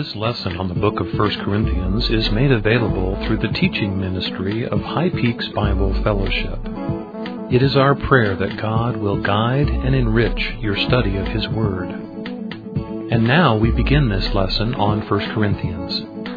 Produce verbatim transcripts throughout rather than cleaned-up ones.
This lesson on the book of First Corinthians is made available through the teaching ministry of High Peaks Bible Fellowship. It is our prayer that God will guide and enrich your study of His Word. And now we begin this lesson on First Corinthians.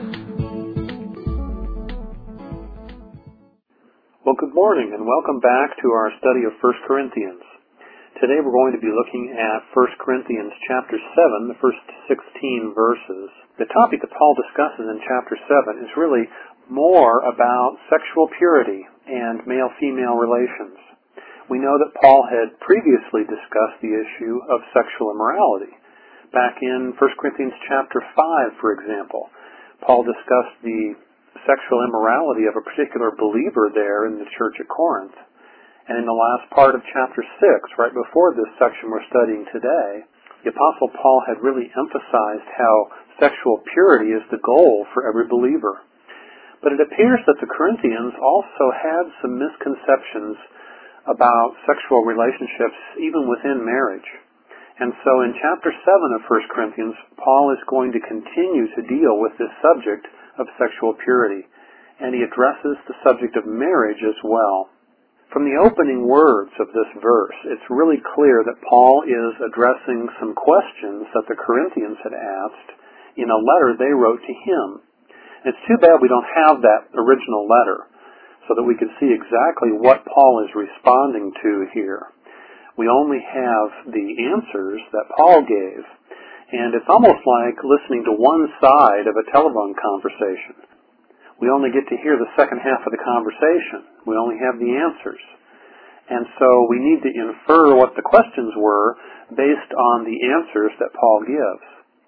Well, good morning and welcome back to our study of First Corinthians. Today we're going to be looking at First Corinthians chapter seven, the first sixteen verses. The topic that Paul discusses in chapter seven is really more about sexual purity and male-female relations. We know that Paul had previously discussed the issue of sexual immorality. Back in First Corinthians chapter five, for example, Paul discussed the sexual immorality of a particular believer there in the church at Corinth. And in the last part of chapter six, right before this section we're studying today, the Apostle Paul had really emphasized how sexual purity is the goal for every believer. But it appears that the Corinthians also had some misconceptions about sexual relationships even within marriage. And so in chapter seven of First Corinthians, Paul is going to continue to deal with this subject of sexual purity. And he addresses the subject of marriage as well. From the opening words of this verse, it's really clear that Paul is addressing some questions that the Corinthians had asked in a letter they wrote to him. It's too bad we don't have that original letter so that we can see exactly what Paul is responding to here. We only have the answers that Paul gave, and it's almost like listening to one side of a telephone conversation. We only get to hear the second half of the conversation. We only have the answers. And so we need to infer what the questions were based on the answers that Paul gives.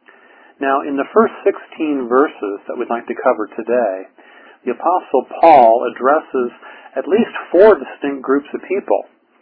Now, in the first sixteen verses that we'd like to cover today, the Apostle Paul addresses at least four distinct groups of people.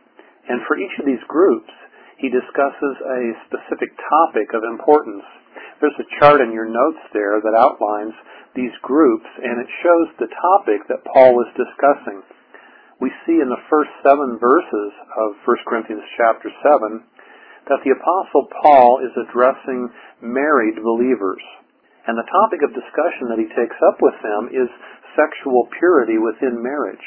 And for each of these groups, he discusses a specific topic of importance. There's a chart in your notes there that outlines these groups, and it shows the topic that Paul was discussing. We see in the first seven verses of First Corinthians chapter seven that the Apostle Paul is addressing married believers. And the topic of discussion that he takes up with them is sexual purity within marriage.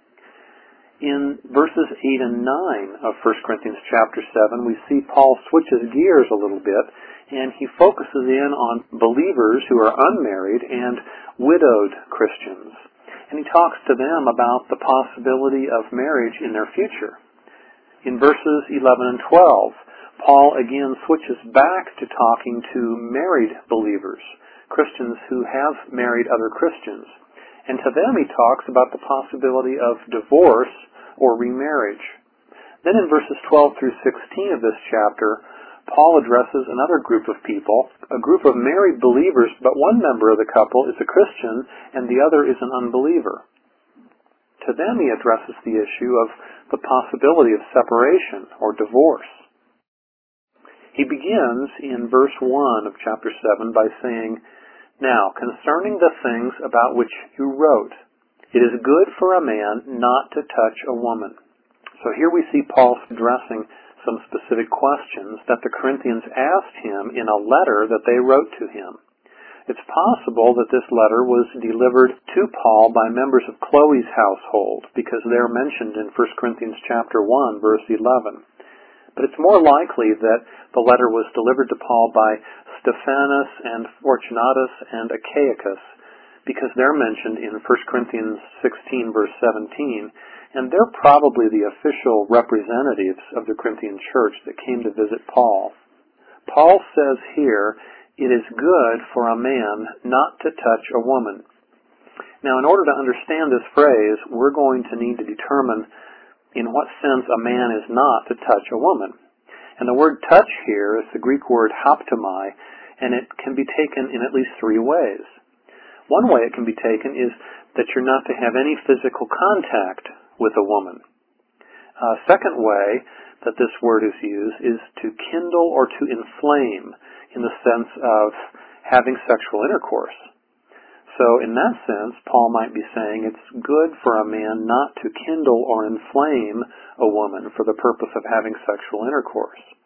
In verses eight and nine of First Corinthians chapter seven, we see Paul switches gears a little bit, and he focuses in on believers who are unmarried and widowed Christians. And he talks to them about the possibility of marriage in their future. In verses eleven and twelve, Paul again switches back to talking to married believers, Christians who have married other Christians. And to them he talks about the possibility of divorce or remarriage. Then in verses twelve through sixteen of this chapter, Paul addresses another group of people, a group of married believers, but one member of the couple is a Christian and the other is an unbeliever. To them he addresses the issue of the possibility of separation or divorce. He begins in verse one of chapter seven by saying, "Now, concerning the things about which you wrote, it is good for a man not to touch a woman." So here we see Paul addressing some specific questions that the Corinthians asked him in a letter that they wrote to him. It's possible that this letter was delivered to Paul by members of Chloe's household, because they're mentioned in First Corinthians chapter one, verse eleven. But it's more likely that the letter was delivered to Paul by Stephanas and Fortunatus and Achaicus, because they're mentioned in First Corinthians sixteen, verse seventeen, and they're probably the official representatives of the Corinthian church that came to visit Paul. Paul says here, it is good for a man not to touch a woman. Now, in order to understand this phrase, we're going to need to determine in what sense a man is not to touch a woman. And the word touch here is the Greek word haptomai, and it can be taken in at least three ways. One way it can be taken is that you're not to have any physical contact with a woman. A second way that this word is used is to kindle or to inflame, in the sense of having sexual intercourse. So in that sense, Paul might be saying it's good for a man not to kindle or inflame a woman for the purpose of having sexual intercourse.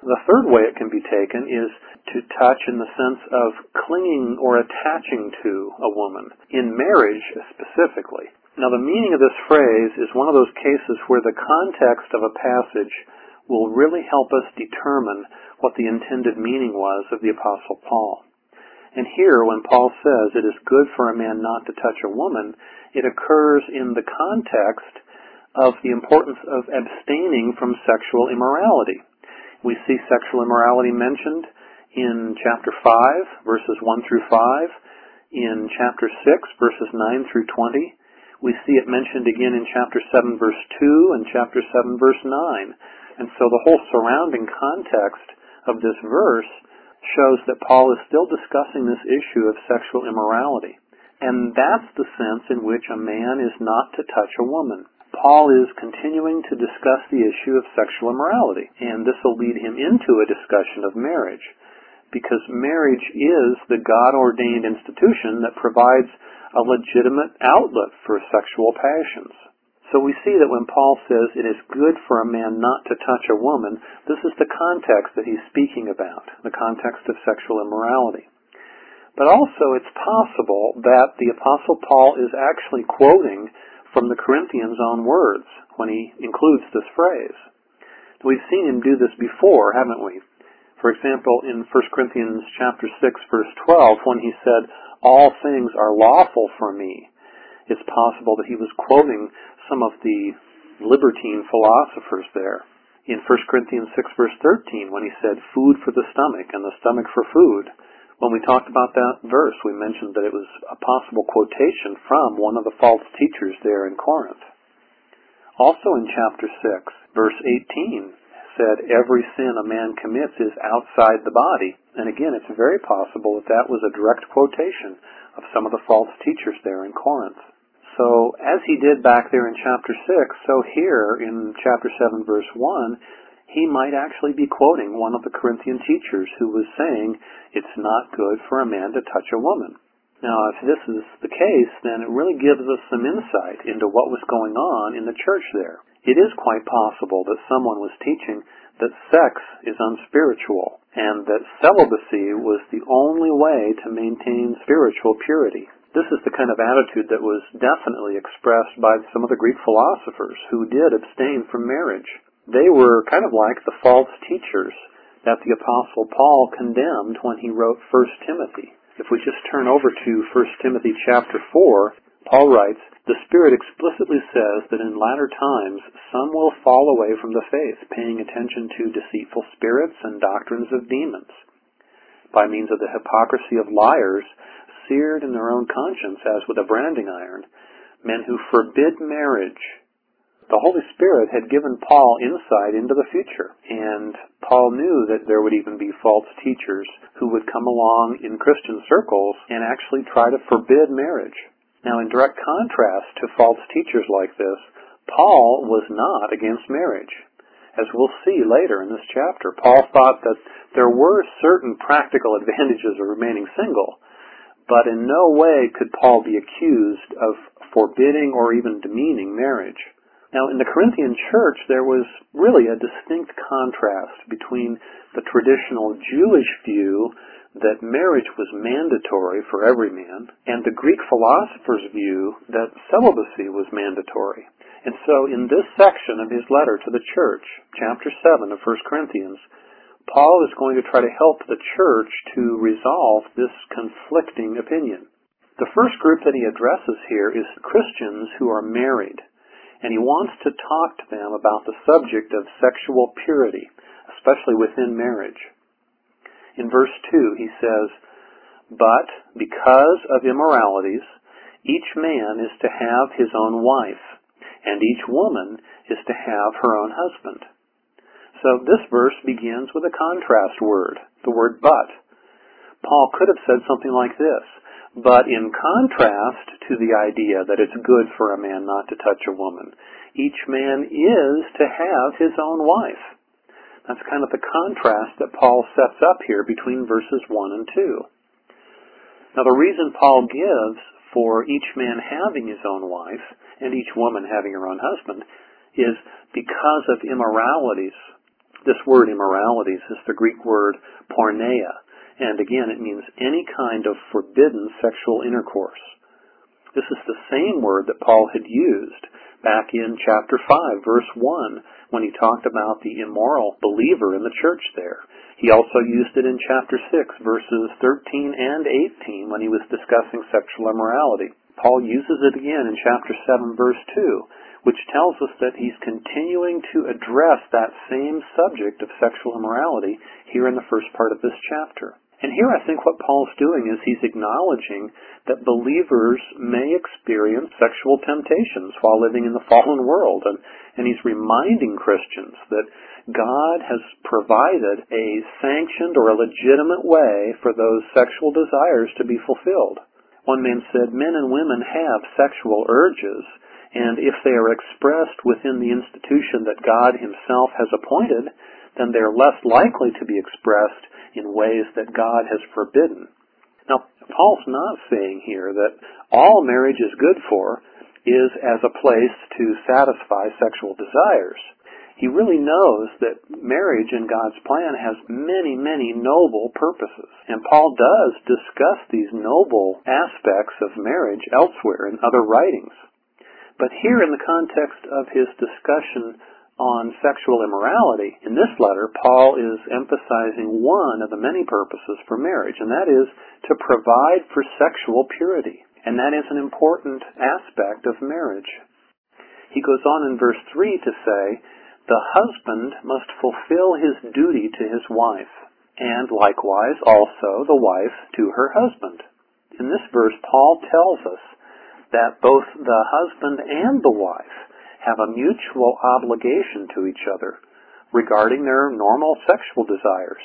The third way it can be taken is to touch in the sense of clinging or attaching to a woman, in marriage specifically. Now, the meaning of this phrase is one of those cases where the context of a passage will really help us determine what the intended meaning was of the Apostle Paul. And here, when Paul says it is good for a man not to touch a woman, it occurs in the context of the importance of abstaining from sexual immorality. We see sexual immorality mentioned in chapter five, verses one through five, in chapter six, verses nine through twenty. We see it mentioned again in chapter seven, verse two, and chapter seven, verse nine. And so the whole surrounding context of this verse shows that Paul is still discussing this issue of sexual immorality. And that's the sense in which a man is not to touch a woman. Paul is continuing to discuss the issue of sexual immorality, and this will lead him into a discussion of marriage, because marriage is the God-ordained institution that provides a legitimate outlet for sexual passions. So we see that when Paul says it is good for a man not to touch a woman, this is the context that he's speaking about, the context of sexual immorality. But also it's possible that the Apostle Paul is actually quoting from the Corinthians' own words when he includes this phrase. We've seen him do this before, haven't we? For example, in First Corinthians chapter six, verse twelve, when he said, "All things are lawful for me," it's possible that he was quoting some of the libertine philosophers there. In First Corinthians six, verse thirteen, when he said, "Food for the stomach and the stomach for food," when we talked about that verse, we mentioned that it was a possible quotation from one of the false teachers there in Corinth. Also in chapter six, verse eighteen, said, "Every sin a man commits is outside the body." And again, it's very possible that that was a direct quotation of some of the false teachers there in Corinth. So, as he did back there in chapter six, so here in chapter seven, verse one, he might actually be quoting one of the Corinthian teachers who was saying, it's not good for a man to touch a woman. Now, if this is the case, then it really gives us some insight into what was going on in the church there. It is quite possible that someone was teaching that sex is unspiritual, and that celibacy was the only way to maintain spiritual purity. This is the kind of attitude that was definitely expressed by some of the Greek philosophers who did abstain from marriage. They were kind of like the false teachers that the Apostle Paul condemned when he wrote First Timothy. If we just turn over to First Timothy chapter four, Paul writes, "The Spirit explicitly says that in latter times some will fall away from the faith, paying attention to deceitful spirits and doctrines of demons, by means of the hypocrisy of liars, seared in their own conscience as with a branding iron, men who forbid marriage." The Holy Spirit had given Paul insight into the future, and Paul knew that there would even be false teachers who would come along in Christian circles and actually try to forbid marriage. Now, in direct contrast to false teachers like this, Paul was not against marriage. As we'll see later in this chapter, Paul thought that there were certain practical advantages of remaining single, but in no way could Paul be accused of forbidding or even demeaning marriage. Now, in the Corinthian church, there was really a distinct contrast between the traditional Jewish view that marriage was mandatory for every man and the Greek philosophers' view that celibacy was mandatory. And so in this section of his letter to the church, chapter seven of First Corinthians, Paul is going to try to help the church to resolve this conflicting opinion. The first group that he addresses here is Christians who are married, and he wants to talk to them about the subject of sexual purity, especially within marriage. In verse two, he says, "But because of immoralities, each man is to have his own wife, and each woman is to have her own husband." So this verse begins with a contrast word, the word "but." Paul could have said something like this, "But in contrast to the idea that it's good for a man not to touch a woman, each man is to have his own wife." That's kind of the contrast that Paul sets up here between verses one and two. Now, the reason Paul gives for each man having his own wife and each woman having her own husband is because of immoralities. This word immoralities is the Greek word porneia, and again it means any kind of forbidden sexual intercourse. This is the same word that Paul had used back in chapter five, verse one, when he talked about the immoral believer in the church there. He also used it in chapter six, verses thirteen and eighteen, when he was discussing sexual immorality. Paul uses it again in chapter seven, verse two, which tells us that he's continuing to address that same subject of sexual immorality here in the first part of this chapter. And here I think what Paul's doing is he's acknowledging that believers may experience sexual temptations while living in the fallen world, and, and he's reminding Christians that God has provided a sanctioned or a legitimate way for those sexual desires to be fulfilled. One man said, men and women have sexual urges, and if they are expressed within the institution that God himself has appointed, then they're less likely to be expressed in ways that God has forbidden. Now, Paul's not saying here that all marriage is good for is as a place to satisfy sexual desires. He really knows that marriage in God's plan has many, many noble purposes. And Paul does discuss these noble aspects of marriage elsewhere in other writings. But here in the context of his discussion on sexual immorality, in this letter, Paul is emphasizing one of the many purposes for marriage, and that is to provide for sexual purity. And that is an important aspect of marriage. He goes on in verse three to say, the husband must fulfill his duty to his wife, and likewise also the wife to her husband. In this verse, Paul tells us that both the husband and the wife have a mutual obligation to each other regarding their normal sexual desires.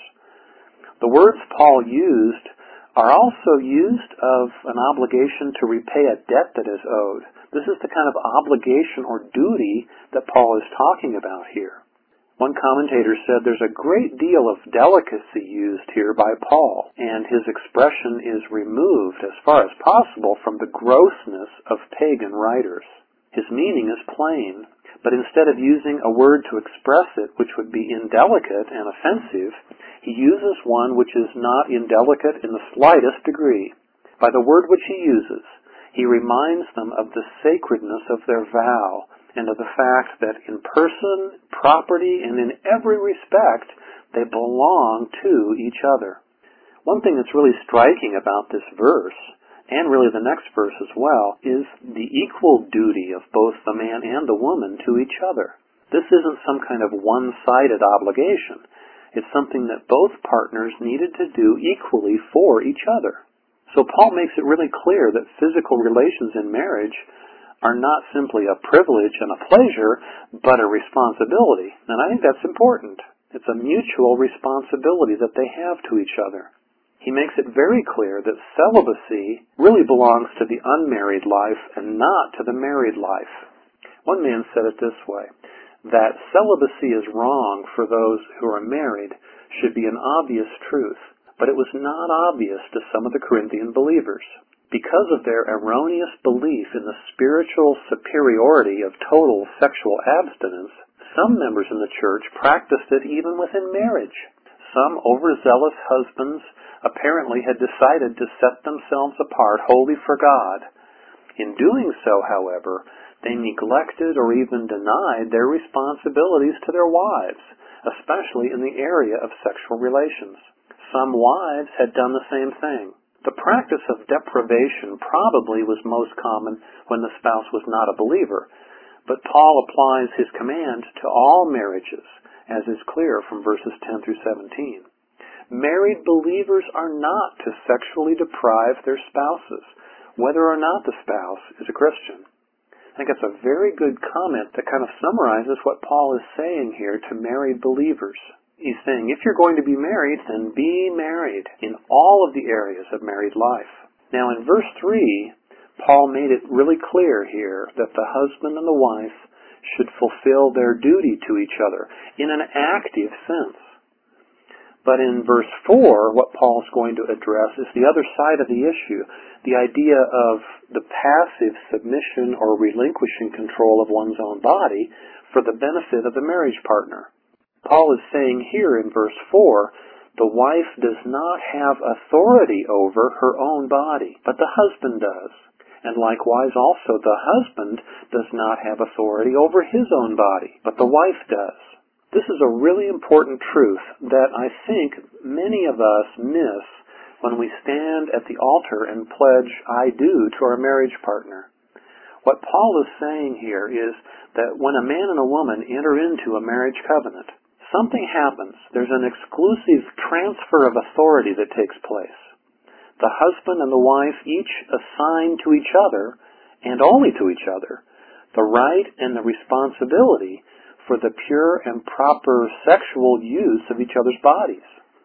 The words Paul used are also used of an obligation to repay a debt that is owed. This is the kind of obligation or duty that Paul is talking about here. One commentator said there's a great deal of delicacy used here by Paul, and his expression is removed as far as possible from the grossness of pagan writers. His meaning is plain, but instead of using a word to express it which would be indelicate and offensive, he uses one which is not indelicate in the slightest degree. By the word which he uses, he reminds them of the sacredness of their vow and of the fact that in person, property, and in every respect, they belong to each other. One thing that's really striking about this verse, and really the next verse as well, is the equal duty of both the man and the woman to each other. This isn't some kind of one-sided obligation. It's something that both partners needed to do equally for each other. So Paul makes it really clear that physical relations in marriage are not simply a privilege and a pleasure, but a responsibility. And I think that's important. It's a mutual responsibility that they have to each other. He makes it very clear that celibacy really belongs to the unmarried life and not to the married life. One man said it this way, that celibacy is wrong for those who are married should be an obvious truth, but it was not obvious to some of the Corinthian believers. Because of their erroneous belief in the spiritual superiority of total sexual abstinence, some members in the church practiced it even within marriage. Some overzealous husbands apparently had decided to set themselves apart wholly for God. In doing so, however, they neglected or even denied their responsibilities to their wives, especially in the area of sexual relations. Some wives had done the same thing. The practice of deprivation probably was most common when the spouse was not a believer, but Paul applies his command to all marriages, as is clear from verses ten through seventeen. Married believers are not to sexually deprive their spouses, whether or not the spouse is a Christian. I think that's a very good comment that kind of summarizes what Paul is saying here to married believers. He's saying, if you're going to be married, then be married in all of the areas of married life. Now in verse three, Paul made it really clear here that the husband and the wife should fulfill their duty to each other in an active sense. But in verse four, what Paul's going to address is the other side of the issue, the idea of the passive submission or relinquishing control of one's own body for the benefit of the marriage partner. Paul is saying here in verse four, the wife does not have authority over her own body, but the husband does. And likewise also the husband does not have authority over his own body, but the wife does. This is a really important truth that I think many of us miss when we stand at the altar and pledge I do to our marriage partner. What Paul is saying here is that when a man and a woman enter into a marriage covenant, something happens. There's an exclusive transfer of authority that takes place. The husband and the wife each assign to each other, and only to each other, the right and the responsibility for the pure and proper sexual use of each other's bodies.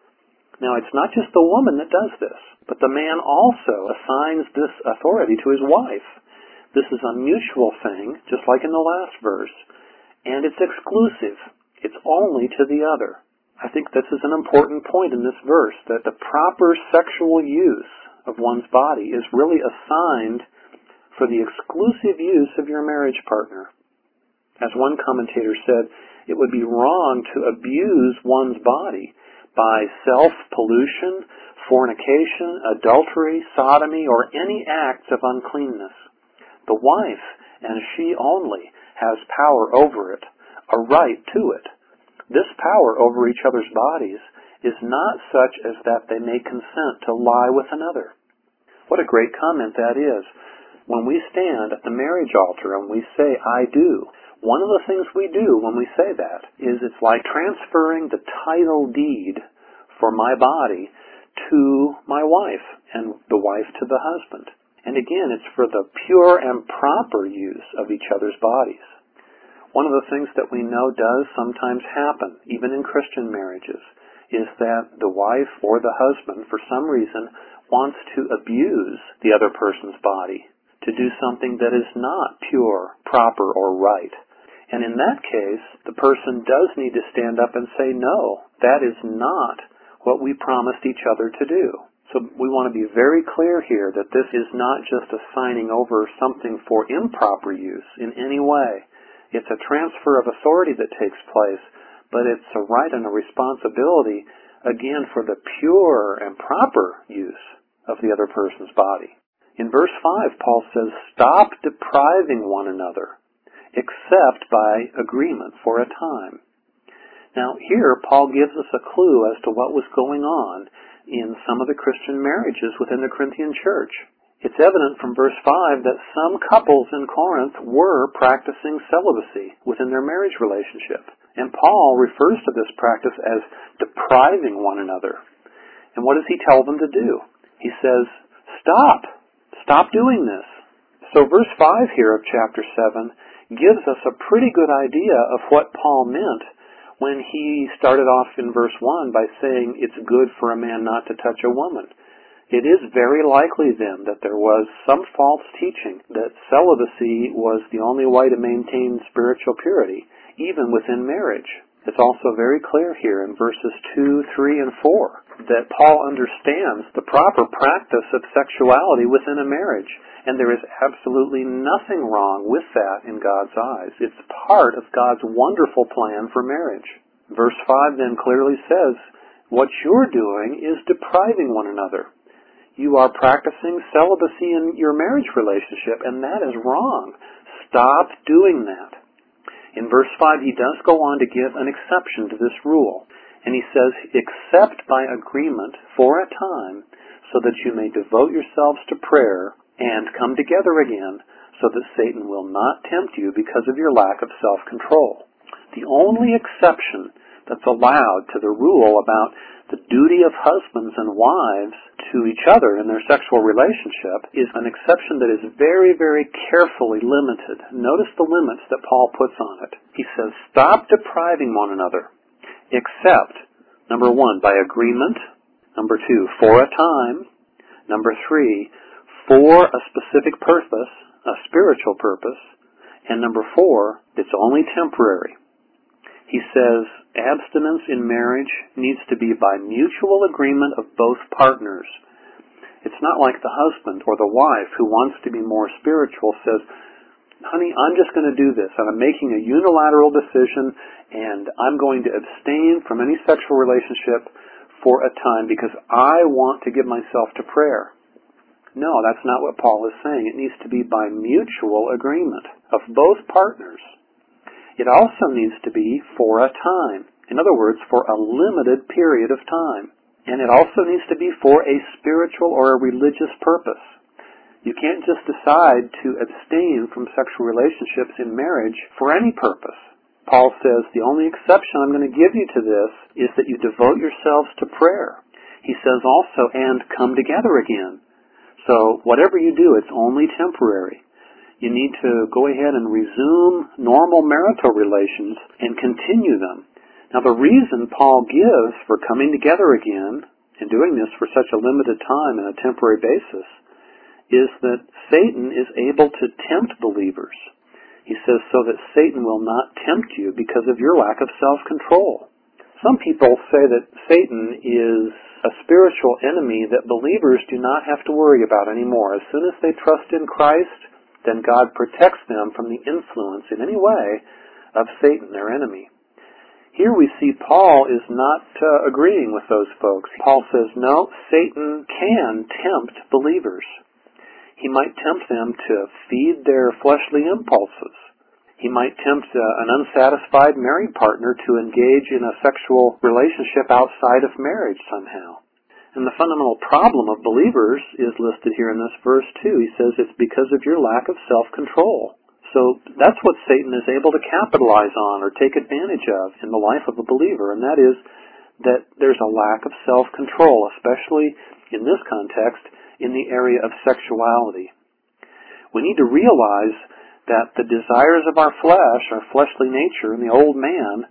Now, it's not just the woman that does this, but the man also assigns this authority to his wife. This is a mutual thing, just like in the last verse, and it's exclusive. It's only to the other. I think this is an important point in this verse, that the proper sexual use of one's body is really assigned for the exclusive use of your marriage partner. As one commentator said, it would be wrong to abuse one's body by self-pollution, fornication, adultery, sodomy, or any acts of uncleanness. The wife, and she only, has power over it, a right to it. This power over each other's bodies is not such as that they may consent to lie with another. What a great comment that is. When we stand at the marriage altar and we say, I do, one of the things we do when we say that is it's like transferring the title deed for my body to my wife and the wife to the husband. And again, it's for the pure and proper use of each other's bodies. One of the things that we know does sometimes happen, even in Christian marriages, is that the wife or the husband, for some reason, wants to abuse the other person's body, to do something that is not pure, proper, or right. And in that case, the person does need to stand up and say, no, that is not what we promised each other to do. So we want to be very clear here that this is not just a signing over something for improper use in any way. It's a transfer of authority that takes place, but it's a right and a responsibility, again, for the pure and proper use of the other person's body. In verse five, Paul says, stop depriving one another, except by agreement for a time. Now, here, Paul gives us a clue as to what was going on in some of the Christian marriages within the Corinthian church. It's evident from verse five that some couples in Corinth were practicing celibacy within their marriage relationship. And Paul refers to this practice as depriving one another. And what does he tell them to do? He says, stop. Stop doing this. So verse five here of chapter seven gives us a pretty good idea of what Paul meant when he started off in verse one by saying it's good for a man not to touch a woman. It is very likely then that there was some false teaching that celibacy was the only way to maintain spiritual purity, even within marriage. It's also very clear here in verses two, three, and four that Paul understands the proper practice of sexuality within a marriage, and there is absolutely nothing wrong with that in God's eyes. It's part of God's wonderful plan for marriage. Verse five then clearly says, what you're doing is depriving one another. You are practicing celibacy in your marriage relationship, and that is wrong. Stop doing that. In verse five, he does go on to give an exception to this rule. And he says, except by agreement for a time, so that you may devote yourselves to prayer and come together again, so that Satan will not tempt you because of your lack of self-control. The only exception that's allowed to the rule about the duty of husbands and wives to each other in their sexual relationship is an exception that is very, very carefully limited. Notice the limits that Paul puts on it. He says, stop depriving one another, except, number one, by agreement, number two, for a time, number three, for a specific purpose, a spiritual purpose, and number four, it's only temporary. He says, abstinence in marriage needs to be by mutual agreement of both partners. It's not like the husband or the wife who wants to be more spiritual says, honey, I'm just going to do this, and I'm making a unilateral decision, and I'm going to abstain from any sexual relationship for a time because I want to give myself to prayer. No, that's not what Paul is saying. It needs to be by mutual agreement of both partners. It also needs to be for a time. In other words, for a limited period of time. And it also needs to be for a spiritual or a religious purpose. You can't just decide to abstain from sexual relationships in marriage for any purpose. Paul says the only exception I'm going to give you to this is that you devote yourselves to prayer. He says also, and come together again. So whatever you do, it's only temporary. You need to go ahead and resume normal marital relations and continue them. Now the reason Paul gives for coming together again and doing this for such a limited time and a temporary basis is that Satan is able to tempt believers. He says so that Satan will not tempt you because of your lack of self-control. Some people say that Satan is a spiritual enemy that believers do not have to worry about anymore. As soon as they trust in Christ, then God protects them from the influence in any way of Satan, their enemy. Here we see Paul is not uh, agreeing with those folks. Paul says, no, Satan can tempt believers. He might tempt them to feed their fleshly impulses. He might tempt uh, an unsatisfied married partner to engage in a sexual relationship outside of marriage somehow. And the fundamental problem of believers is listed here in this verse too. He says it's because of your lack of self-control. So that's what Satan is able to capitalize on or take advantage of in the life of a believer, and that is that there's a lack of self-control, especially in this context, in the area of sexuality. We need to realize that the desires of our flesh, our fleshly nature, and the old man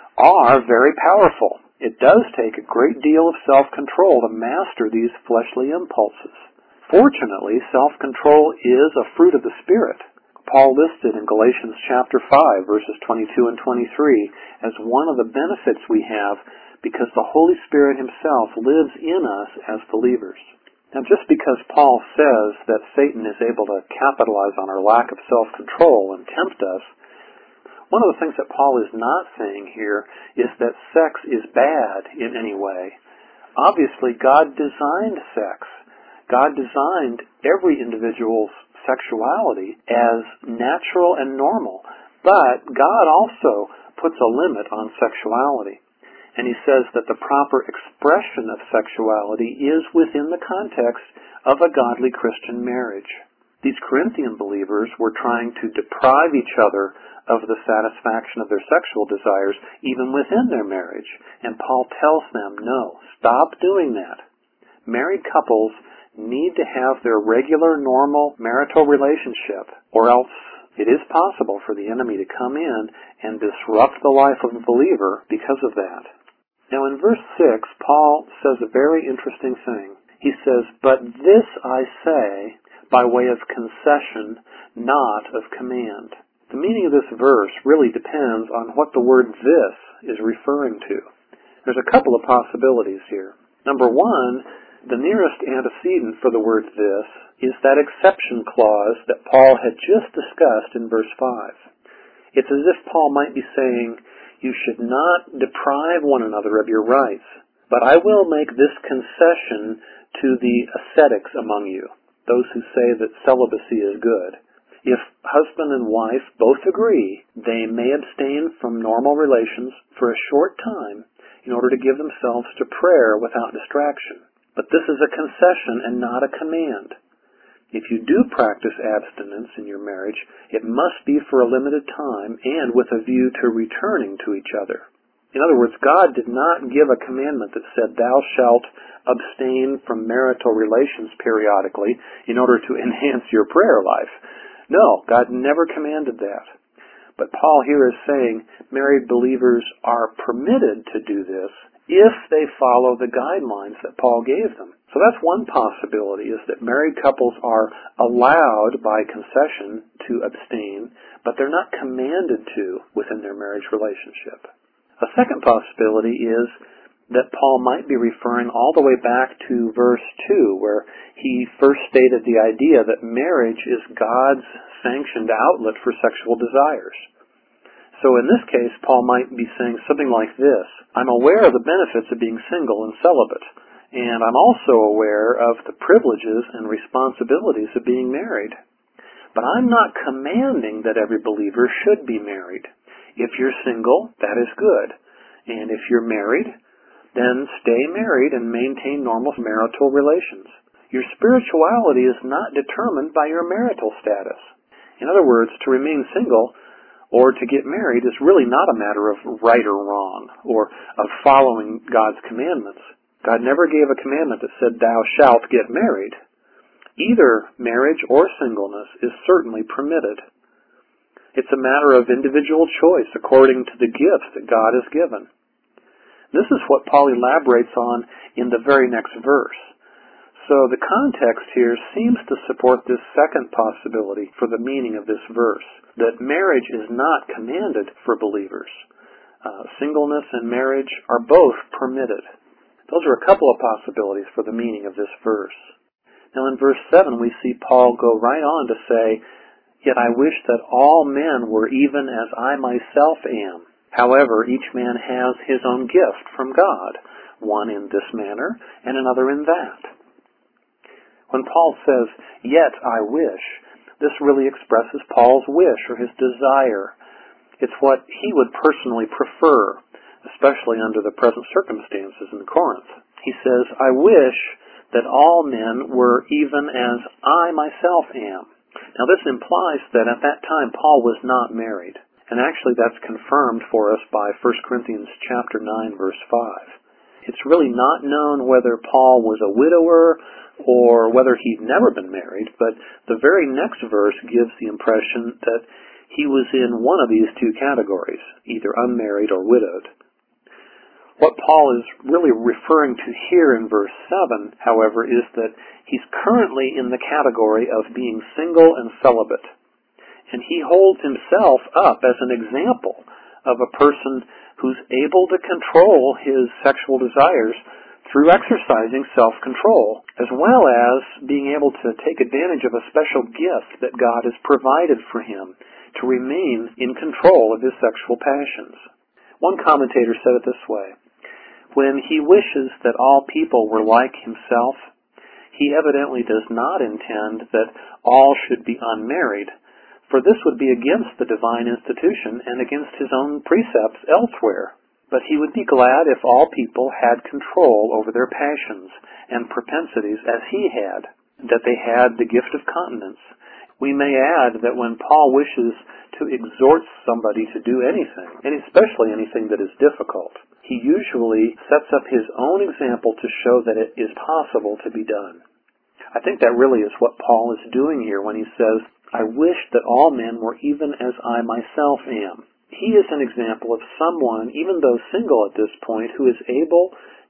are very powerful. It does take a great deal of self-control to master these fleshly impulses. Fortunately, self-control is a fruit of the Spirit. Paul listed in Galatians chapter five, verses twenty-two and twenty-three, as one of the benefits we have because the Holy Spirit himself lives in us as believers. Now, just because Paul says that Satan is able to capitalize on our lack of self-control and tempt us, one of the things that Paul is not saying here is that sex is bad in any way. Obviously, God designed sex. God designed every individual's sexuality as natural and normal, but God also puts a limit on sexuality. And he says that the proper expression of sexuality is within the context of a godly Christian marriage. These Corinthian believers were trying to deprive each other of the satisfaction of their sexual desires even within their marriage. And Paul tells them, no, stop doing that. Married couples need to have their regular, normal marital relationship, or else it is possible for the enemy to come in and disrupt the life of a believer because of that. Now in verse six, Paul says a very interesting thing. He says, but this I say by way of concession, not of command. The meaning of this verse really depends on what the word this is referring to. There's a couple of possibilities here. Number one, the nearest antecedent for the word this is that exception clause that Paul had just discussed in verse five. It's as if Paul might be saying, you should not deprive one another of your rights, but I will make this concession to the ascetics among you, those who say that celibacy is good. If husband and wife both agree, they may abstain from normal relations for a short time in order to give themselves to prayer without distraction. But this is a concession and not a command. If you do practice abstinence in your marriage, it must be for a limited time and with a view to returning to each other. In other words, God did not give a commandment that said, thou shalt abstain from marital relations periodically in order to enhance your prayer life. No, God never commanded that. But Paul here is saying married believers are permitted to do this if they follow the guidelines that Paul gave them. So that's one possibility, is that married couples are allowed by concession to abstain, but they're not commanded to within their marriage relationship. A second possibility is that Paul might be referring all the way back to verse two, where he first stated the idea that marriage is God's sanctioned outlet for sexual desires. So in this case, Paul might be saying something like this: I'm aware of the benefits of being single and celibate, and I'm also aware of the privileges and responsibilities of being married. But I'm not commanding that every believer should be married. If you're single, that is good. And if you're married, then stay married and maintain normal marital relations. Your spirituality is not determined by your marital status. In other words, to remain single or to get married is really not a matter of right or wrong, or of following God's commandments. God never gave a commandment that said, thou shalt get married. Either marriage or singleness is certainly permitted. It's a matter of individual choice according to the gifts that God has given. This is what Paul elaborates on in the very next verse. So the context here seems to support this second possibility for the meaning of this verse, that marriage is not commanded for believers. Uh, singleness and marriage are both permitted. Those are a couple of possibilities for the meaning of this verse. Now in verse seven we see Paul go right on to say, yet I wish that all men were even as I myself am. However, each man has his own gift from God, one in this manner and another in that. When Paul says, yet I wish, this really expresses Paul's wish or his desire. It's what he would personally prefer, especially under the present circumstances in Corinth. He says, I wish that all men were even as I myself am. Now this implies that at that time Paul was not married. And actually that's confirmed for us by First Corinthians chapter nine, verse five. It's really not known whether Paul was a widower or whether he'd never been married, but the very next verse gives the impression that he was in one of these two categories, either unmarried or widowed. What Paul is really referring to here in verse seven, however, is that he's currently in the category of being single and celibate. And he holds himself up as an example of a person who's able to control his sexual desires through exercising self-control, as well as being able to take advantage of a special gift that God has provided for him to remain in control of his sexual passions. One commentator said it this way: when he wishes that all people were like himself, he evidently does not intend that all should be unmarried, for this would be against the divine institution and against his own precepts elsewhere. But he would be glad if all people had control over their passions and propensities as he had, that they had the gift of continence. We may add that when Paul wishes to exhort somebody to do anything, and especially anything that is difficult, he usually sets up his own example to show that it is possible to be done. I think that really is what Paul is doing here when he says, I wish that all men were even as I myself am. He is an example of someone, even though single at this point, who is able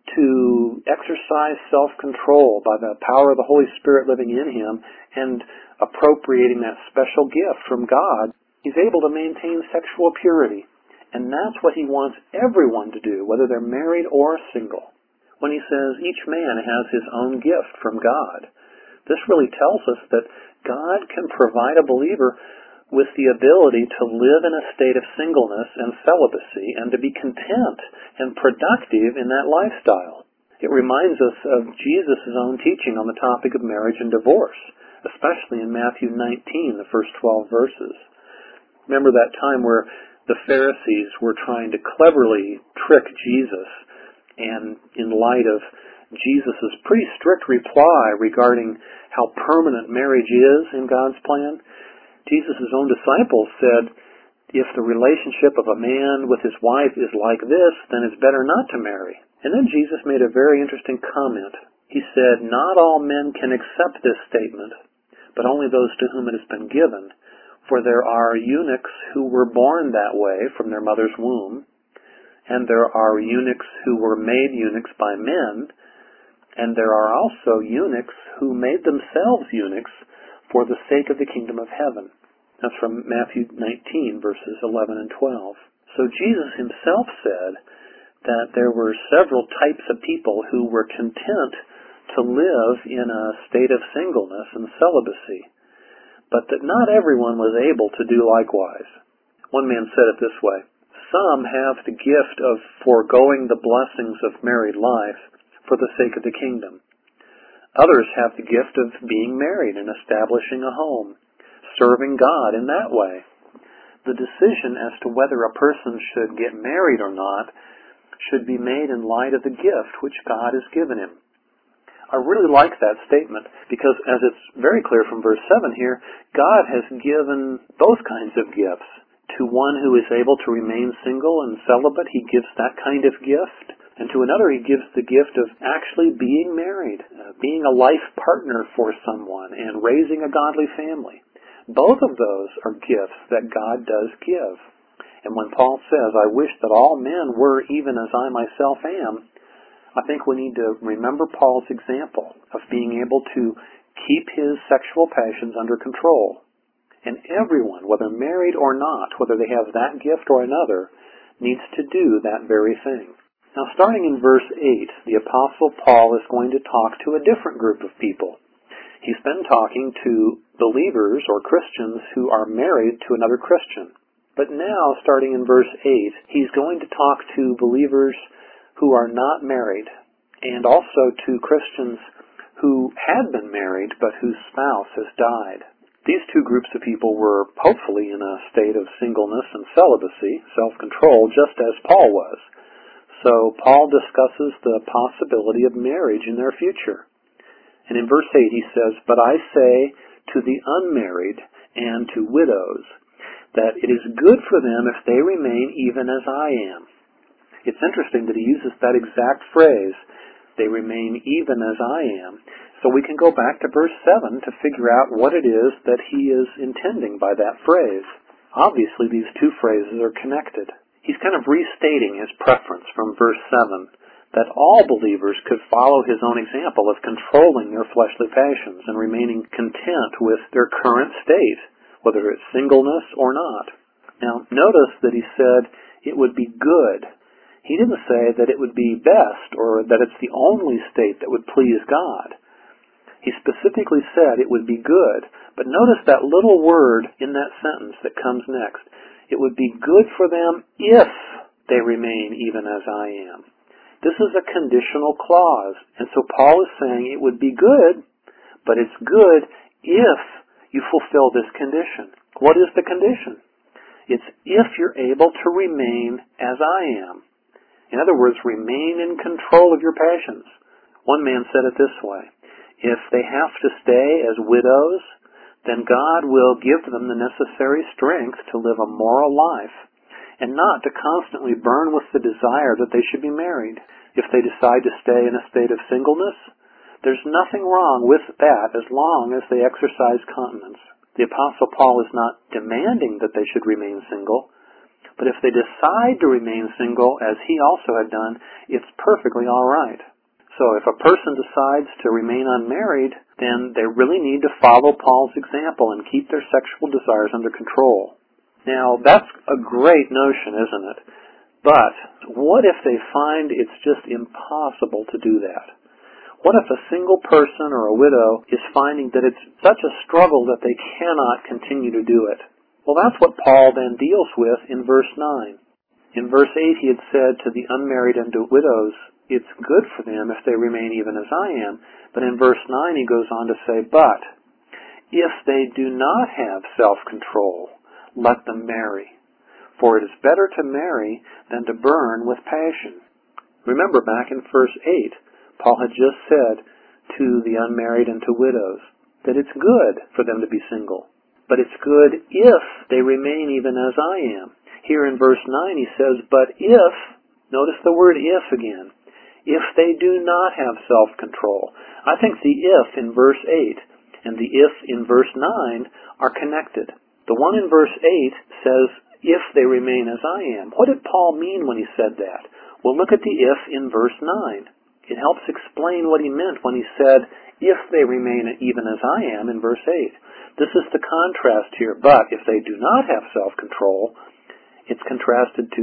to exercise self-control by the power of the Holy Spirit living in him and appropriating that special gift from God. He's able to maintain sexual purity. And that's what he wants everyone to do, whether they're married or single. When he says each man has his own gift from God, this really tells us that God can provide a believer with the ability to live in a state of singleness and celibacy and to be content and productive in that lifestyle. It reminds us of Jesus' own teaching on the topic of marriage and divorce, especially in Matthew nineteen, the first twelve verses. Remember that time where the Pharisees were trying to cleverly trick Jesus, and in light of Jesus' pretty strict reply regarding how permanent marriage is in God's plan, Jesus' own disciples said, if the relationship of a man with his wife is like this, then it's better not to marry. And then Jesus made a very interesting comment. He said, not all men can accept this statement, but only those to whom it has been given. For there are eunuchs who were born that way from their mother's womb, and there are eunuchs who were made eunuchs by men, and there are also eunuchs who made themselves eunuchs for the sake of the kingdom of heaven. That's from Matthew nineteen, verses eleven and twelve. So Jesus himself said that there were several types of people who were content to live in a state of singleness and celibacy, but that not everyone was able to do likewise. One man said it this way: some have the gift of foregoing the blessings of married life for the sake of the kingdom. Others have the gift of being married and establishing a home, serving God in that way. The decision as to whether a person should get married or not should be made in light of the gift which God has given him. I really like that statement because, as it's very clear from verse seven here, God has given both kinds of gifts. To one who is able to remain single and celibate, He gives that kind of gift. And to another, He gives the gift of actually being married, uh, being a life partner for someone, and raising a godly family. Both of those are gifts that God does give. And when Paul says, I wish that all men were even as I myself am, I think we need to remember Paul's example of being able to keep his sexual passions under control. And everyone, whether married or not, whether they have that gift or another, needs to do that very thing. Now, starting in verse eight, the Apostle Paul is going to talk to a different group of people. He's been talking to believers or Christians who are married to another Christian. But now, starting in verse eight, he's going to talk to believers who are not married, and also to Christians who had been married but whose spouse has died. These two groups of people were hopefully in a state of singleness and celibacy, self-control, just as Paul was. So Paul discusses the possibility of marriage in their future. And in verse eight he says, But I say to the unmarried and to widows that it is good for them if they remain even as I am. It's interesting that he uses that exact phrase, they remain even as I am. So we can go back to verse seven to figure out what it is that he is intending by that phrase. Obviously, these two phrases are connected. He's kind of restating his preference from verse seven, that all believers could follow his own example of controlling their fleshly passions and remaining content with their current state, whether it's singleness or not. Now, notice that he said it would be good. He didn't say that it would be best or that it's the only state that would please God. He specifically said it would be good. But notice that little word in that sentence that comes next. It would be good for them if they remain even as I am. This is a conditional clause. And so Paul is saying it would be good, but it's good if you fulfill this condition. What is the condition? It's if you're able to remain as I am. In other words, remain in control of your passions. One man said it this way: if they have to stay as widows, then God will give them the necessary strength to live a moral life and not to constantly burn with the desire that they should be married. If they decide to stay in a state of singleness, there's nothing wrong with that as long as they exercise continence. The Apostle Paul is not demanding that they should remain single, but if they decide to remain single, as he also had done, it's perfectly all right. So if a person decides to remain unmarried, then they really need to follow Paul's example and keep their sexual desires under control. Now, that's a great notion, isn't it? But what if they find it's just impossible to do that? What if a single person or a widow is finding that it's such a struggle that they cannot continue to do it? Well, that's what Paul then deals with in verse nine. In verse eight, he had said to the unmarried and to widows, it's good for them if they remain even as I am. But in verse nine, he goes on to say, but if they do not have self-control, let them marry. For it is better to marry than to burn with passion. Remember back in verse eight, Paul had just said to the unmarried and to widows that it's good for them to be single. But it's good if they remain even as I am. Here in verse nine he says, but if, notice the word if again, if they do not have self-control. I think the if in verse eight and the if in verse nine are connected. The one in verse eight says, if they remain as I am. What did Paul mean when he said that? Well, look at the if in verse nine. It helps explain what he meant when he said, if they remain even as I am in verse eight. This is the contrast here. But if they do not have self-control, it's contrasted to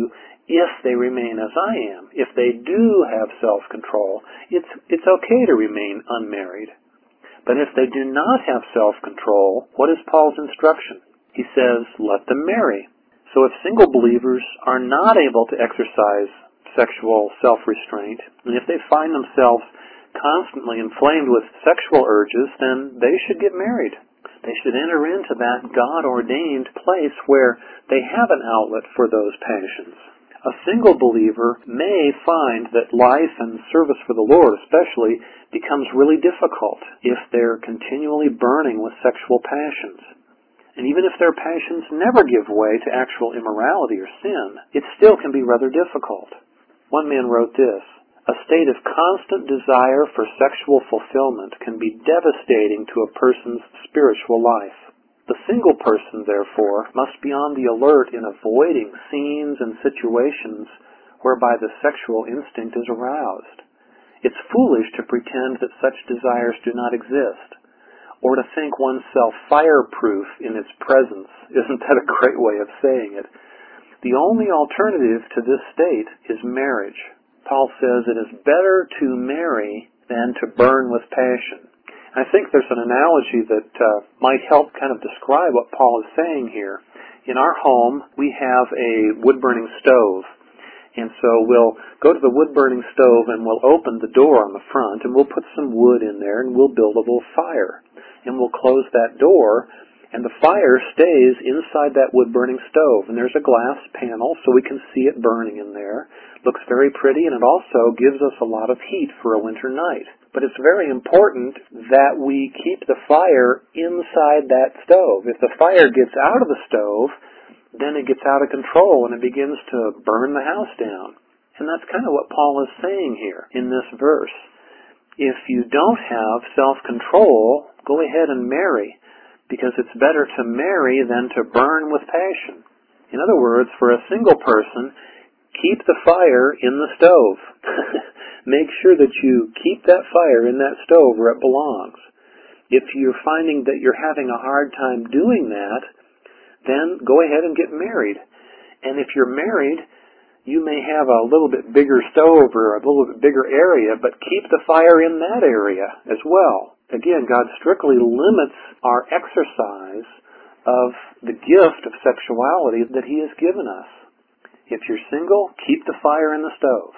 if they remain as I am. If they do have self-control, it's, it's okay to remain unmarried. But if they do not have self-control, what is Paul's instruction? He says, let them marry. So if single believers are not able to exercise sexual self-restraint, and if they find themselves constantly inflamed with sexual urges, then they should get married. They should enter into that God-ordained place where they have an outlet for those passions. A single believer may find that life and service for the Lord especially becomes really difficult if they're continually burning with sexual passions. And even if their passions never give way to actual immorality or sin, it still can be rather difficult. One man wrote this, "A state of constant desire for sexual fulfillment can be devastating to a person's spiritual life. The single person, therefore, must be on the alert in avoiding scenes and situations whereby the sexual instinct is aroused. It's foolish to pretend that such desires do not exist, or to think oneself fireproof in its presence. Isn't that a great way of saying it? The only alternative to this state is marriage. Paul says it is better to marry than to burn with passion." I think there's an analogy that uh, might help kind of describe what Paul is saying here. In our home, we have a wood-burning stove. And so we'll go to the wood-burning stove and we'll open the door on the front and we'll put some wood in there and we'll build a little fire. And we'll close that door and the fire stays inside that wood-burning stove. And there's a glass panel so we can see it burning in there. Looks very pretty, and it also gives us a lot of heat for a winter night. But it's very important that we keep the fire inside that stove. If the fire gets out of the stove, then it gets out of control and it begins to burn the house down. And that's kind of what Paul is saying here in this verse. If you don't have self-control, go ahead and marry, because it's better to marry than to burn with passion. In other words, for a single person, keep the fire in the stove. Make sure that you keep that fire in that stove where it belongs. If you're finding that you're having a hard time doing that, then go ahead and get married. And if you're married, you may have a little bit bigger stove or a little bit bigger area, but keep the fire in that area as well. Again, God strictly limits our exercise of the gift of sexuality that He has given us. If you're single, keep the fire in the stove.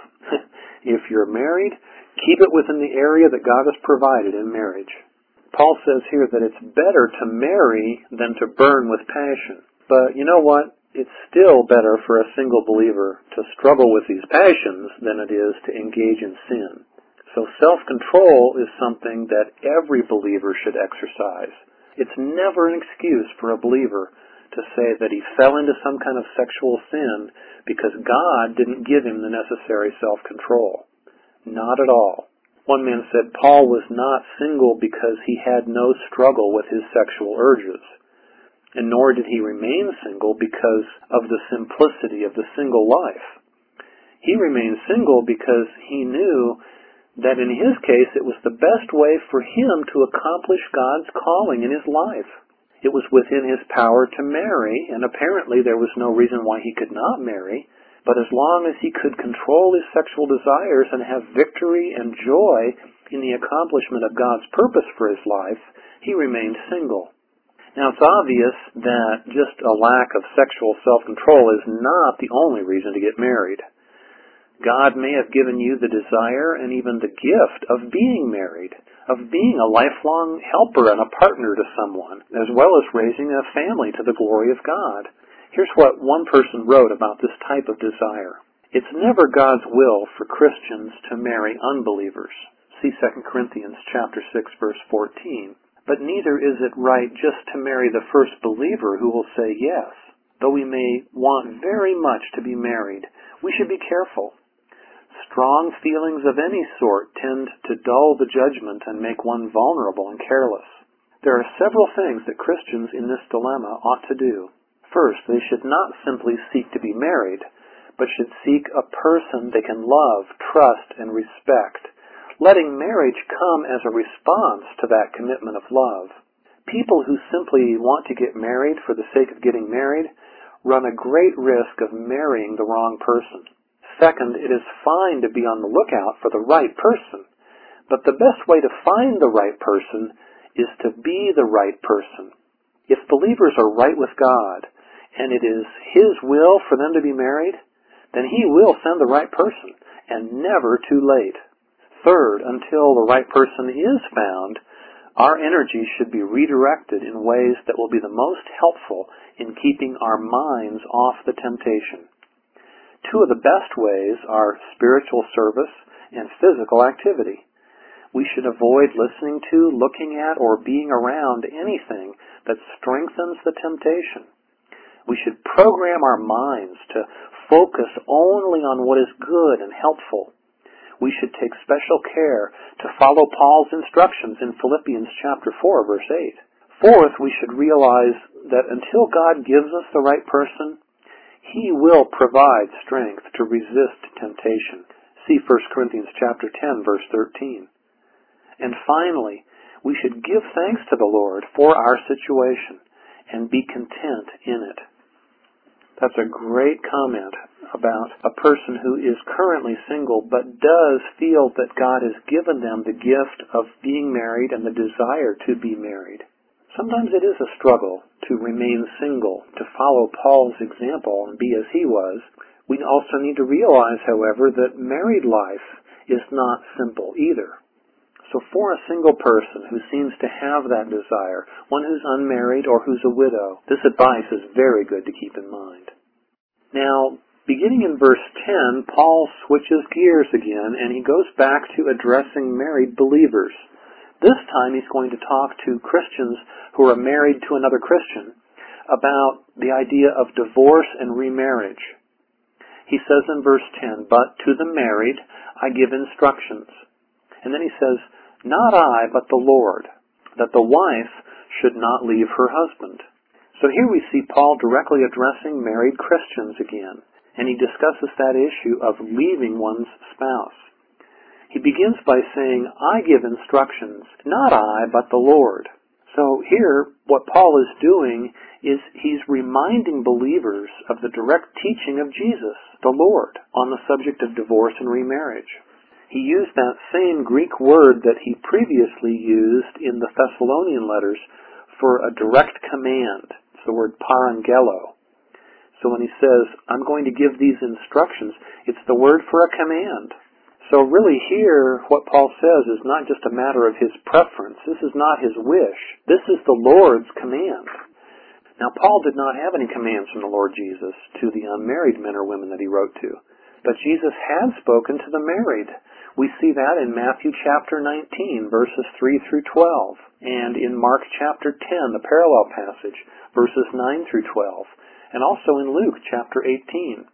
If you're married, keep it within the area that God has provided in marriage. Paul says here that it's better to marry than to burn with passion. But you know what? It's still better for a single believer to struggle with these passions than it is to engage in sin. So self-control is something that every believer should exercise. It's never an excuse for a believer to say that he fell into some kind of sexual sin because God didn't give him the necessary self-control. Not at all. One man said Paul was not single because he had no struggle with his sexual urges, and nor did he remain single because of the simplicity of the single life. He remained single because he knew that in his case it was the best way for him to accomplish God's calling in his life. It was within his power to marry, and apparently there was no reason why he could not marry, but as long as he could control his sexual desires and have victory and joy in the accomplishment of God's purpose for his life, he remained single. Now it's obvious that just a lack of sexual self-control is not the only reason to get married. God may have given you the desire and even the gift of being married, of being a lifelong helper and a partner to someone, as well as raising a family to the glory of God. Here's what one person wrote about this type of desire. It's never God's will for Christians to marry unbelievers. See Second Corinthians chapter six, verse fourteen. But neither is it right just to marry the first believer who will say yes. Though we may want very much to be married, we should be careful. Strong feelings of any sort tend to dull the judgment and make one vulnerable and careless. There are several things that Christians in this dilemma ought to do. First, they should not simply seek to be married, but should seek a person they can love, trust, and respect, letting marriage come as a response to that commitment of love. People who simply want to get married for the sake of getting married run a great risk of marrying the wrong person. Second, it is fine to be on the lookout for the right person, but the best way to find the right person is to be the right person. If believers are right with God, and it is His will for them to be married, then He will send the right person, and never too late. Third, until the right person is found, our energy should be redirected in ways that will be the most helpful in keeping our minds off the temptation. Two of the best ways are spiritual service and physical activity. We should avoid listening to, looking at, or being around anything that strengthens the temptation. We should program our minds to focus only on what is good and helpful. We should take special care to follow Paul's instructions in Philippians chapter four, verse eight. Fourth, we should realize that until God gives us the right person, He will provide strength to resist temptation. See First Corinthians chapter ten, verse thirteen. And finally, we should give thanks to the Lord for our situation and be content in it. That's a great comment about a person who is currently single but does feel that God has given them the gift of being married and the desire to be married. Sometimes it is a struggle to remain single, to follow Paul's example and be as he was. We also need to realize, however, that married life is not simple either. So for a single person who seems to have that desire, one who's unmarried or who's a widow, this advice is very good to keep in mind. Now, beginning in verse ten, Paul switches gears again, and he goes back to addressing married believers. This time he's going to talk to Christians who are married to another Christian about the idea of divorce and remarriage. He says in verse ten, "But to the married I give instructions." And then he says, "Not I, but the Lord, that the wife should not leave her husband." So here we see Paul directly addressing married Christians again, and he discusses that issue of leaving one's spouse. He begins by saying, "I give instructions, not I, but the Lord." So here, what Paul is doing is he's reminding believers of the direct teaching of Jesus, the Lord, on the subject of divorce and remarriage. He used that same Greek word that he previously used in the Thessalonian letters for a direct command. It's the word parangelo. So when he says, "I'm going to give these instructions," it's the word for a command. So really here, what Paul says is not just a matter of his preference. This is not his wish. This is the Lord's command. Now, Paul did not have any commands from the Lord Jesus to the unmarried men or women that he wrote to. But Jesus had spoken to the married. We see that in Matthew chapter nineteen, verses three through twelve, and in Mark chapter ten, the parallel passage, verses nine through twelve, and also in Luke chapter eighteen.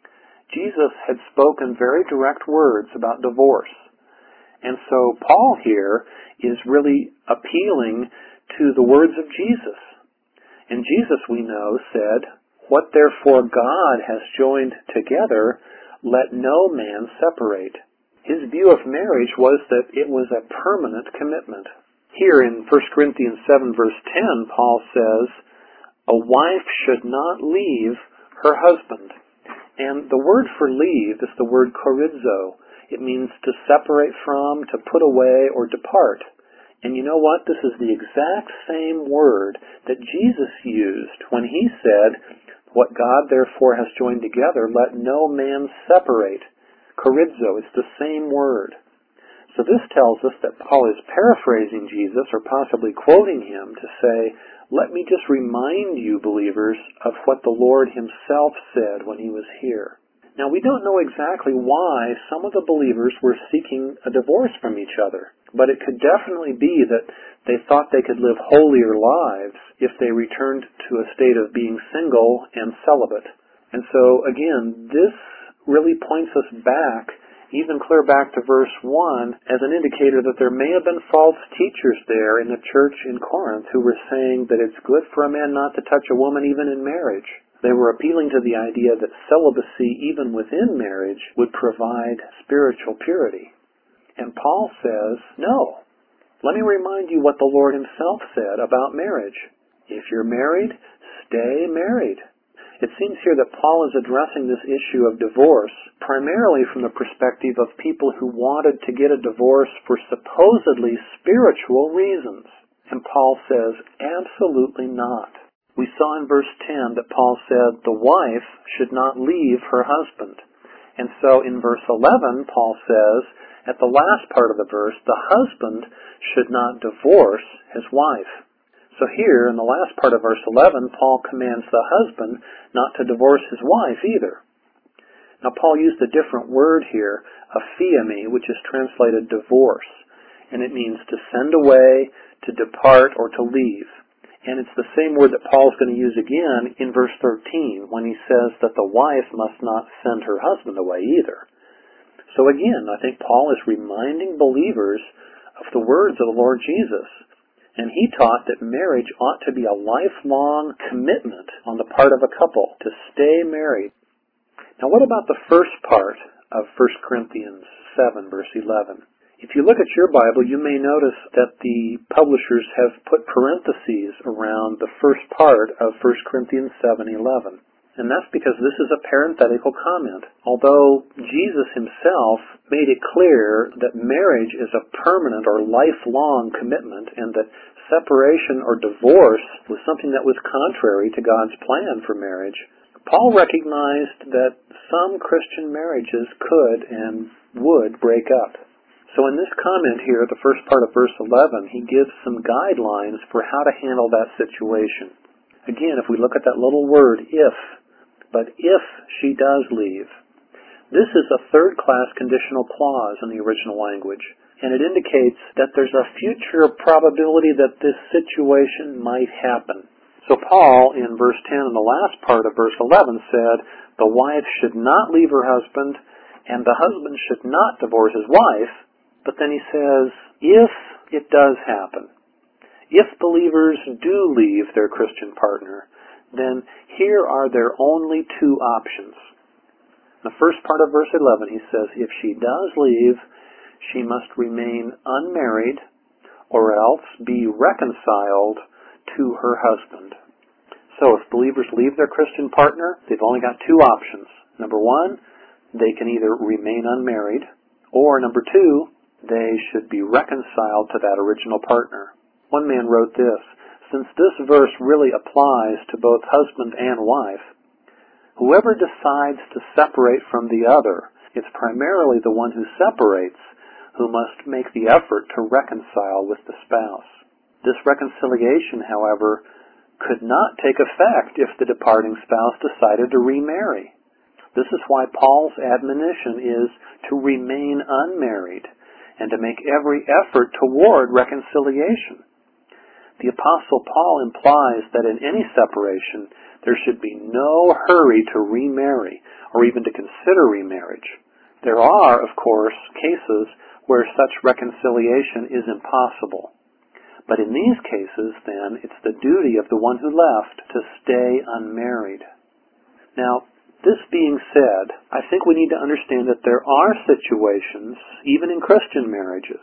Jesus had spoken very direct words about divorce. And so Paul here is really appealing to the words of Jesus. And Jesus, we know, said, "What therefore God has joined together, let no man separate." His view of marriage was that it was a permanent commitment. Here in First Corinthians seven, verse ten, Paul says, "A wife should not leave her husband." And the word for leave is the word chorizo. It means to separate from, to put away, or depart. And you know what? This is the exact same word that Jesus used when he said, "What God therefore has joined together, let no man separate." Chorizo, it's the same word. So this tells us that Paul is paraphrasing Jesus, or possibly quoting him, to say, "Let me just remind you, believers, of what the Lord himself said when he was here." Now, we don't know exactly why some of the believers were seeking a divorce from each other, but it could definitely be that they thought they could live holier lives if they returned to a state of being single and celibate. And so, again, this really points us back, even clear back to verse one, as an indicator that there may have been false teachers there in the church in Corinth who were saying that it's good for a man not to touch a woman even in marriage. They were appealing to the idea that celibacy, even within marriage, would provide spiritual purity. And Paul says, no. Let me remind you what the Lord himself said about marriage. If you're married, stay married. It seems here that Paul is addressing this issue of divorce primarily from the perspective of people who wanted to get a divorce for supposedly spiritual reasons. And Paul says, absolutely not. We saw in verse ten that Paul said the wife should not leave her husband. And so in verse eleven, Paul says, at the last part of the verse, the husband should not divorce his wife. So here, in the last part of verse eleven, Paul commands the husband not to divorce his wife either. Now, Paul used a different word here, aphiemi, which is translated divorce, and it means to send away, to depart, or to leave. And it's the same word that Paul's going to use again in verse thirteen when he says that the wife must not send her husband away either. So again, I think Paul is reminding believers of the words of the Lord Jesus. And he taught that marriage ought to be a lifelong commitment on the part of a couple to stay married. Now, what about the first part of First Corinthians seven, verse eleven? If you look at your Bible, you may notice that the publishers have put parentheses around the first part of First Corinthians seven eleven. And that's because this is a parenthetical comment. Although Jesus himself made it clear that marriage is a permanent or lifelong commitment and that separation or divorce was something that was contrary to God's plan for marriage, Paul recognized that some Christian marriages could and would break up. So in this comment here, the first part of verse eleven, he gives some guidelines for how to handle that situation. Again, if we look at that little word, if, but if she does leave. This is a third-class conditional clause in the original language, and it indicates that there's a future probability that this situation might happen. So Paul, in verse ten and the last part of verse eleven, said, the wife should not leave her husband, and the husband should not divorce his wife, but then he says, if it does happen, if believers do leave their Christian partner, then here are their only two options. In the first part of verse eleven, he says, if she does leave, she must remain unmarried or else be reconciled to her husband. So if believers leave their Christian partner, they've only got two options. Number one, they can either remain unmarried, or number two, they should be reconciled to that original partner. One man wrote this, since this verse really applies to both husband and wife, whoever decides to separate from the other, it's primarily the one who separates who must make the effort to reconcile with the spouse. This reconciliation, however, could not take effect if the departing spouse decided to remarry. This is why Paul's admonition is to remain unmarried and to make every effort toward reconciliation. The Apostle Paul implies that in any separation, there should be no hurry to remarry or even to consider remarriage. There are, of course, cases where such reconciliation is impossible. But in these cases, then, it's the duty of the one who left to stay unmarried. Now, this being said, I think we need to understand that there are situations, even in Christian marriages,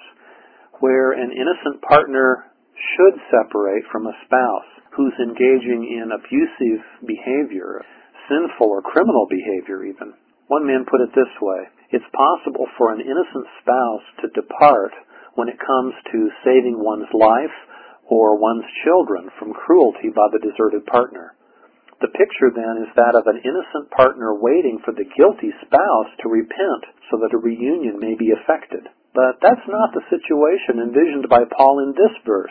where an innocent partner should separate from a spouse who's engaging in abusive behavior, sinful or criminal behavior even. One man put it this way, it's possible for an innocent spouse to depart when it comes to saving one's life or one's children from cruelty by the deserted partner. The picture then is that of an innocent partner waiting for the guilty spouse to repent so that a reunion may be effected. But that's not the situation envisioned by Paul in this verse.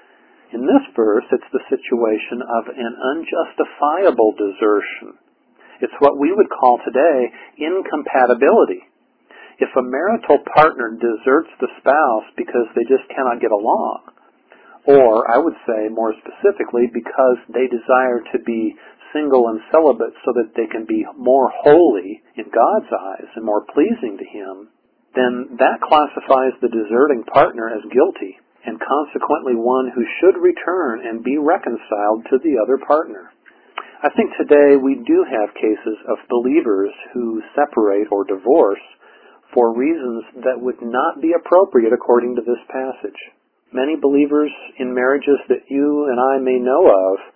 In this verse, it's the situation of an unjustifiable desertion. It's what we would call today incompatibility. If a marital partner deserts the spouse because they just cannot get along, or I would say more specifically because they desire to be single and celibate so that they can be more holy in God's eyes and more pleasing to Him, then that classifies the deserting partner as guilty and consequently one who should return and be reconciled to the other partner. I think today we do have cases of believers who separate or divorce for reasons that would not be appropriate according to this passage. Many believers in marriages that you and I may know of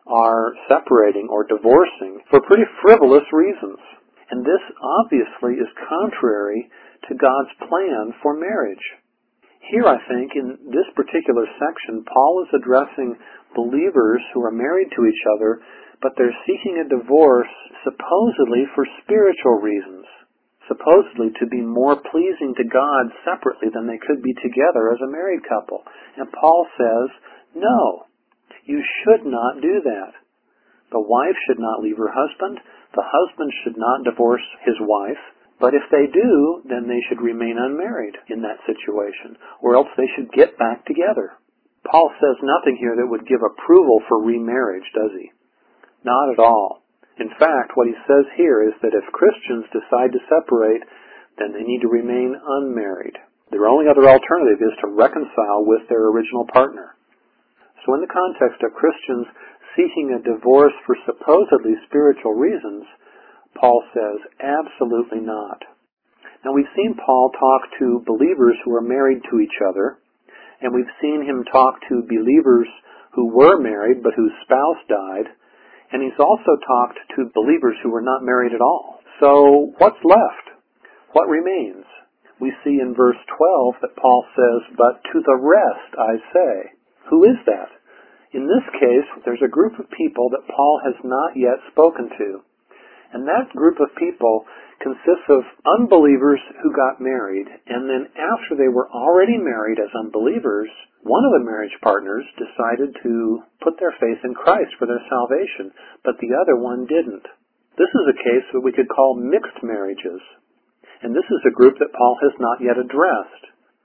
are separating or divorcing for pretty frivolous reasons. And this obviously is contrary to God's plan for marriage. Here, I think, in this particular section, Paul is addressing believers who are married to each other, but they're seeking a divorce supposedly for spiritual reasons, supposedly to be more pleasing to God separately than they could be together as a married couple. And Paul says, no, you should not do that. The wife should not leave her husband. The husband should not divorce his wife. But if they do, then they should remain unmarried in that situation, or else they should get back together. Paul says nothing here that would give approval for remarriage, does he? Not at all. In fact, what he says here is that if Christians decide to separate, then they need to remain unmarried. Their only other alternative is to reconcile with their original partner. So in the context of Christians seeking a divorce for supposedly spiritual reasons, Paul says, absolutely not. Now, we've seen Paul talk to believers who are married to each other, and we've seen him talk to believers who were married but whose spouse died, and he's also talked to believers who were not married at all. So, what's left? What remains? We see in verse twelve that Paul says, but to the rest I say. Who is that? In this case, there's a group of people that Paul has not yet spoken to. And that group of people consists of unbelievers who got married, and then after they were already married as unbelievers, one of the marriage partners decided to put their faith in Christ for their salvation, but the other one didn't. This is a case that we could call mixed marriages, and this is a group that Paul has not yet addressed.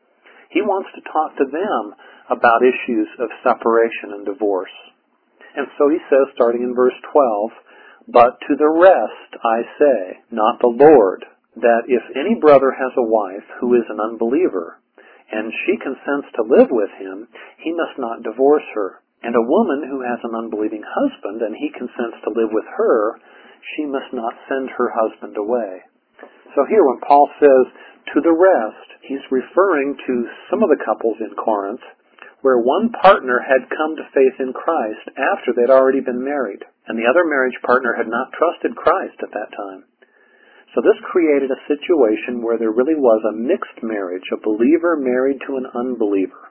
He wants to talk to them about issues of separation and divorce. And so he says, starting in verse twelve, but to the rest I say, not the Lord, that if any brother has a wife who is an unbeliever, and she consents to live with him, he must not divorce her. And a woman who has an unbelieving husband, and he consents to live with her, she must not send her husband away. So here when Paul says, to the rest, he's referring to some of the couples in Corinth where one partner had come to faith in Christ after they'd already been married, and the other marriage partner had not trusted Christ at that time. So this created a situation where there really was a mixed marriage, a believer married to an unbeliever.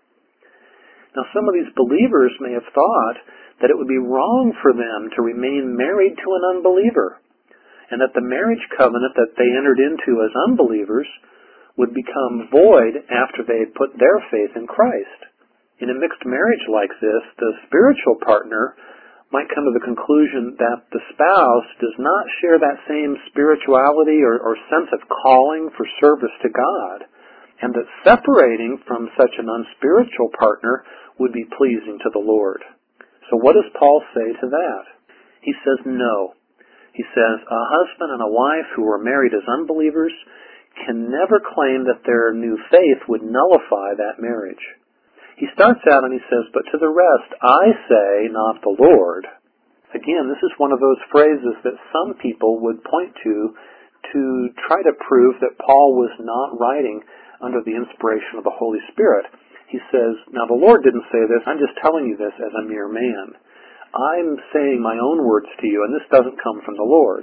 Now some of these believers may have thought that it would be wrong for them to remain married to an unbeliever, and that the marriage covenant that they entered into as unbelievers would become void after they had put their faith in Christ. In a mixed marriage like this, the spiritual partner might come to the conclusion that the spouse does not share that same spirituality or, or sense of calling for service to God, and that separating from such an unspiritual partner would be pleasing to the Lord. So what does Paul say to that? He says no. He says a husband and a wife who are married as unbelievers can never claim that their new faith would nullify that marriage. He starts out and he says, but to the rest I say, not the Lord. Again, this is one of those phrases that some people would point to to try to prove that Paul was not writing under the inspiration of the Holy Spirit. He says, now the Lord didn't say this, I'm just telling you this as a mere man. I'm saying my own words to you, and this doesn't come from the Lord.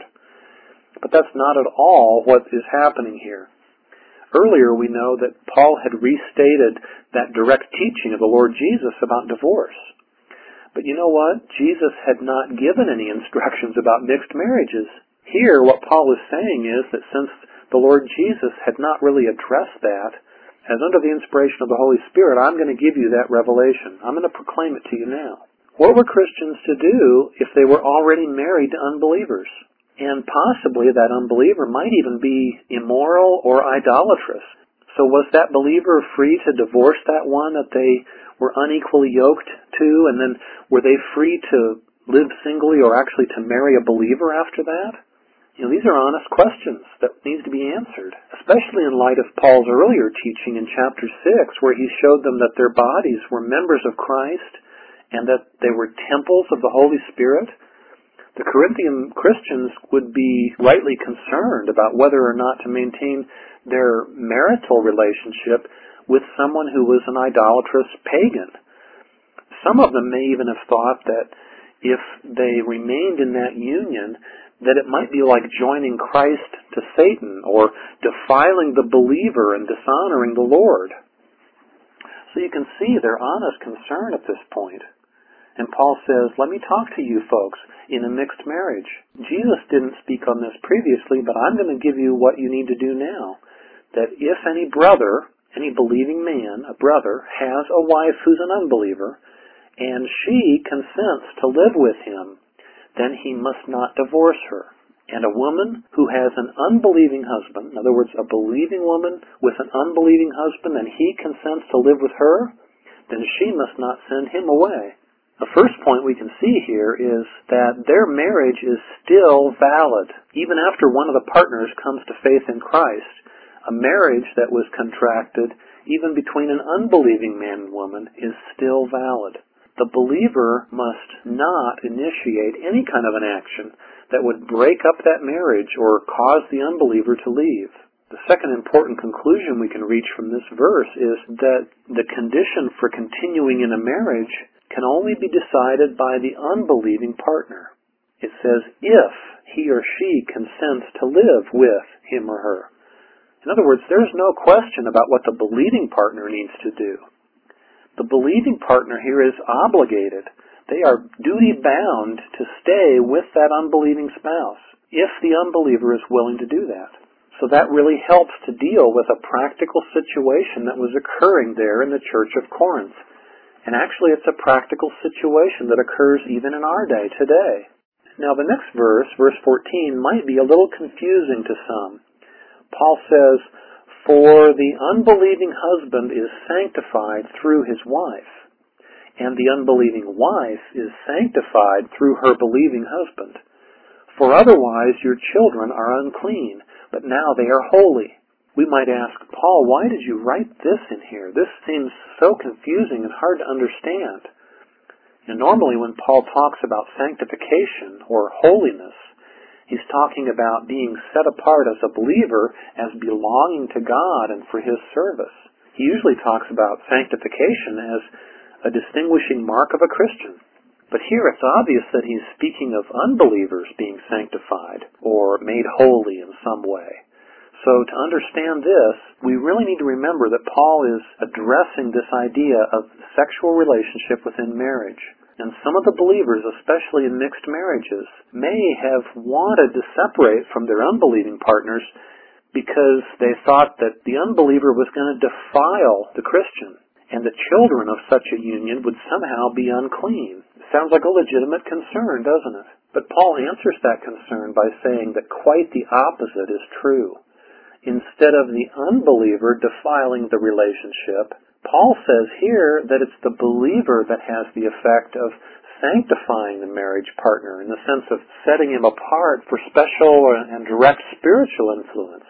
But that's not at all what is happening here. Earlier we know that Paul had restated that direct teaching of the Lord Jesus about divorce. But you know what? Jesus had not given any instructions about mixed marriages. Here what Paul is saying is that since the Lord Jesus had not really addressed that, as under the inspiration of the Holy Spirit, I'm going to give you that revelation. I'm going to proclaim it to you now. What were Christians to do if they were already married to unbelievers? And possibly that unbeliever might even be immoral or idolatrous. So was that believer free to divorce that one that they were unequally yoked to? And then were they free to live singly or actually to marry a believer after that? You know, these are honest questions that need to be answered, especially in light of Paul's earlier teaching in chapter six, where he showed them that their bodies were members of Christ and that they were temples of the Holy Spirit. The Corinthian Christians would be rightly concerned about whether or not to maintain their marital relationship with someone who was an idolatrous pagan. Some of them may even have thought that, if they remained in that union, that it might be like joining Christ to Satan or defiling the believer and dishonoring the Lord. So you can see their honest concern at this point. And Paul says, let me talk to you folks in a mixed marriage. Jesus didn't speak on this previously, but I'm going to give you what you need to do now. That if any brother, any believing man, a brother, has a wife who's an unbeliever, and she consents to live with him, then he must not divorce her. And a woman who has an unbelieving husband, in other words, a believing woman with an unbelieving husband, and he consents to live with her, then she must not send him away. The first point we can see here is that their marriage is still valid. Even after one of the partners comes to faith in Christ, a marriage that was contracted even between an unbelieving man and woman is still valid. The believer must not initiate any kind of an action that would break up that marriage or cause the unbeliever to leave. The second important conclusion we can reach from this verse is that the condition for continuing in a marriage can only be decided by the unbelieving partner. It says, if he or she consents to live with him or her. In other words, there's no question about what the believing partner needs to do. The believing partner here is obligated. They are duty-bound to stay with that unbelieving spouse, if the unbeliever is willing to do that. So that really helps to deal with a practical situation that was occurring there in the church of Corinth. And actually, it's a practical situation that occurs even in our day today. Now, the next verse, verse fourteen, might be a little confusing to some. Paul says, for the unbelieving husband is sanctified through his wife, and the unbelieving wife is sanctified through her believing husband. For otherwise your children are unclean, but now they are holy. We might ask, Paul, why did you write this in here? This seems so confusing and hard to understand. And normally when Paul talks about sanctification or holiness, he's talking about being set apart as a believer as belonging to God and for His service. He usually talks about sanctification as a distinguishing mark of a Christian. But here it's obvious that he's speaking of unbelievers being sanctified or made holy in some way. So to understand this, we really need to remember that Paul is addressing this idea of sexual relationship within marriage. And some of the believers, especially in mixed marriages, may have wanted to separate from their unbelieving partners because they thought that the unbeliever was going to defile the Christian, and the children of such a union would somehow be unclean. It sounds like a legitimate concern, doesn't it? But Paul answers that concern by saying that quite the opposite is true. Instead of the unbeliever defiling the relationship, Paul says here that it's the believer that has the effect of sanctifying the marriage partner in the sense of setting him apart for special and direct spiritual influence.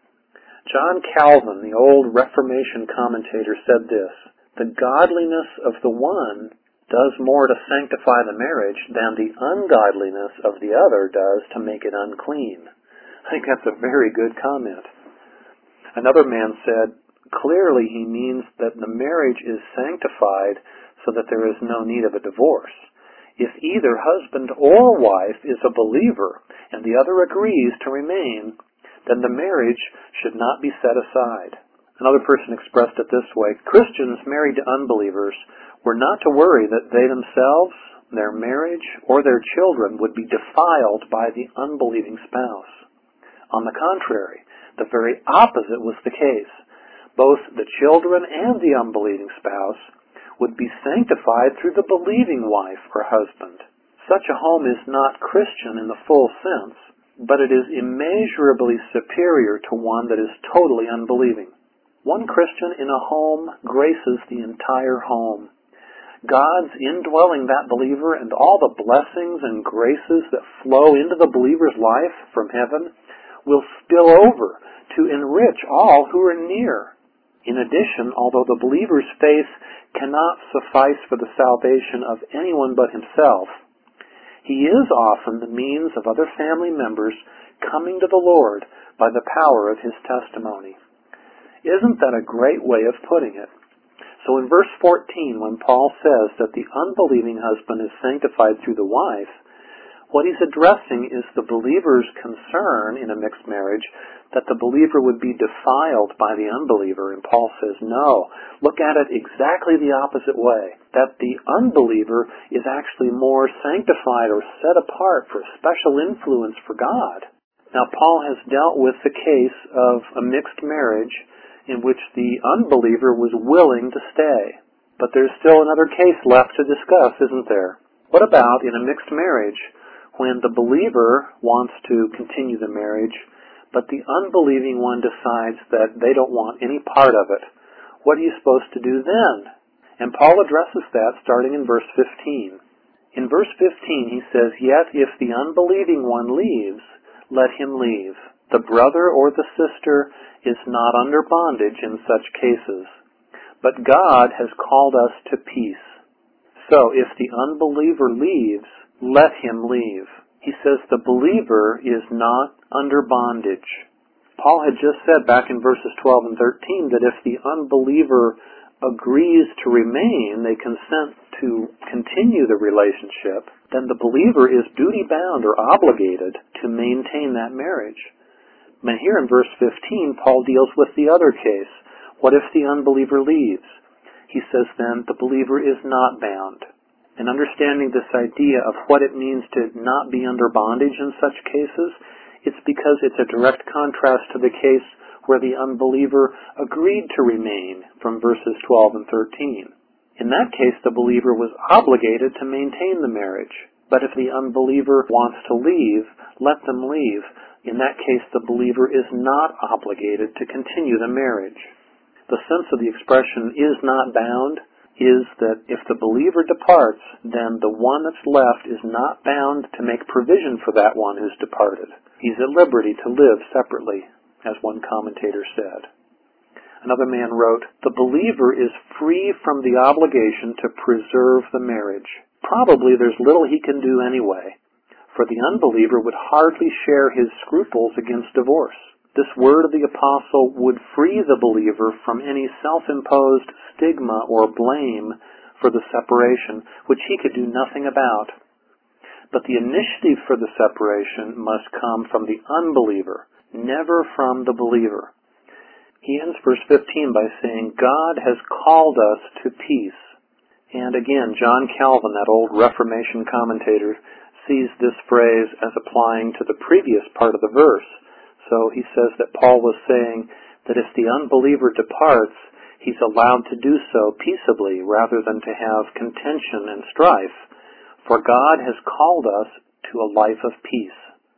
John Calvin, the old Reformation commentator, said this, the godliness of the one does more to sanctify the marriage than the ungodliness of the other does to make it unclean. I think that's a very good comment. Another man said, clearly he means that the marriage is sanctified so that there is no need of a divorce. If either husband or wife is a believer and the other agrees to remain, then the marriage should not be set aside. Another person expressed it this way, Christians married to unbelievers were not to worry that they themselves, their marriage, or their children would be defiled by the unbelieving spouse. On the contrary, the very opposite was the case. Both the children and the unbelieving spouse would be sanctified through the believing wife or husband. Such a home is not Christian in the full sense, but it is immeasurably superior to one that is totally unbelieving. One Christian in a home graces the entire home. God's indwelling that believer and all the blessings and graces that flow into the believer's life from heaven will spill over to enrich all who are near. In addition, although the believer's faith cannot suffice for the salvation of anyone but himself, he is often the means of other family members coming to the Lord by the power of his testimony. Isn't that a great way of putting it? So in verse fourteen, when Paul says that the unbelieving husband is sanctified through the wife, what he's addressing is the believer's concern in a mixed marriage that the believer would be defiled by the unbeliever. And Paul says, no, look at it exactly the opposite way, that the unbeliever is actually more sanctified or set apart for special influence for God. Now, Paul has dealt with the case of a mixed marriage in which the unbeliever was willing to stay. But there's still another case left to discuss, isn't there? What about in a mixed marriage when the believer wants to continue the marriage, but the unbelieving one decides that they don't want any part of it? What are you supposed to do then? And Paul addresses that starting in verse fifteen. In verse fifteen he says, "Yet if the unbelieving one leaves, let him leave. The brother or the sister is not under bondage in such cases, but God has called us to peace. So if the unbeliever leaves, let him leave." He says the believer is not under bondage. Paul had just said back in verses twelve and thirteen that if the unbeliever agrees to remain, they consent to continue the relationship, then the believer is duty-bound or obligated to maintain that marriage. And here in verse fifteen, Paul deals with the other case. What if the unbeliever leaves? He says then the believer is not bound. And understanding this idea of what it means to not be under bondage in such cases, it's because it's a direct contrast to the case where the unbeliever agreed to remain from verses twelve and thirteen. In that case, the believer was obligated to maintain the marriage. But if the unbeliever wants to leave, let them leave. In that case, the believer is not obligated to continue the marriage. The sense of the expression "is not bound" is that if the believer departs, then the one that's left is not bound to make provision for that one who's departed. He's at liberty to live separately, as one commentator said. Another man wrote, "The believer is free from the obligation to preserve the marriage. Probably there's little he can do anyway, for the unbeliever would hardly share his scruples against divorce. This word of the apostle would free the believer from any self-imposed stigma or blame for the separation, which he could do nothing about. But the initiative for the separation must come from the unbeliever, never from the believer." He ends verse fifteen by saying, "God has called us to peace." And again, John Calvin, that old Reformation commentator, sees this phrase as applying to the previous part of the verse. So he says that Paul was saying that if the unbeliever departs, he's allowed to do so peaceably rather than to have contention and strife. For God has called us to a life of peace.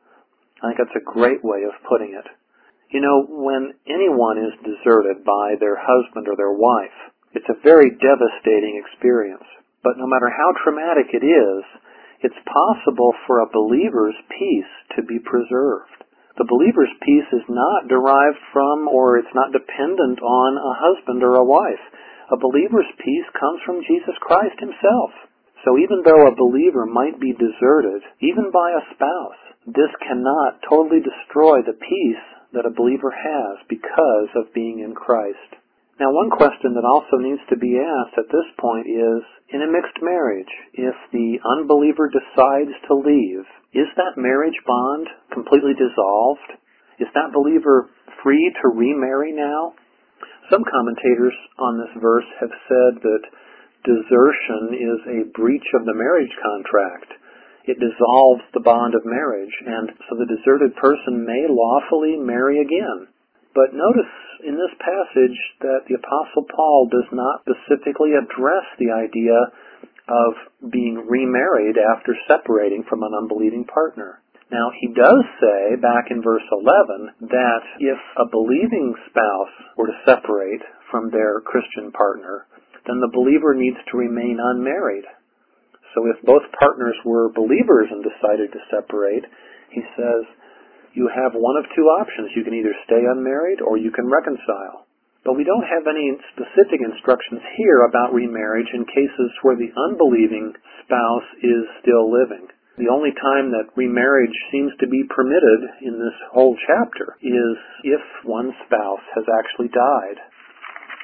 I think that's a great way of putting it. You know, when anyone is deserted by their husband or their wife, it's a very devastating experience. But no matter how traumatic it is, it's possible for a believer's peace to be preserved. The believer's peace is not derived from or it's not dependent on a husband or a wife. A believer's peace comes from Jesus Christ himself. So even though a believer might be deserted, even by a spouse, this cannot totally destroy the peace that a believer has because of being in Christ. Now, one question that also needs to be asked at this point is, in a mixed marriage, if the unbeliever decides to leave, is that marriage bond completely dissolved? Is that believer free to remarry now? Some commentators on this verse have said that desertion is a breach of the marriage contract. It dissolves the bond of marriage, and so the deserted person may lawfully marry again. But notice in this passage that the Apostle Paul does not specifically address the idea of being remarried after separating from an unbelieving partner. Now, he does say, back in verse eleven, that if a believing spouse were to separate from their Christian partner, then the believer needs to remain unmarried. So if both partners were believers and decided to separate, he says, you have one of two options. You can either stay unmarried or you can reconcile. But we don't have any specific instructions here about remarriage in cases where the unbelieving spouse is still living. The only time that remarriage seems to be permitted in this whole chapter is if one spouse has actually died.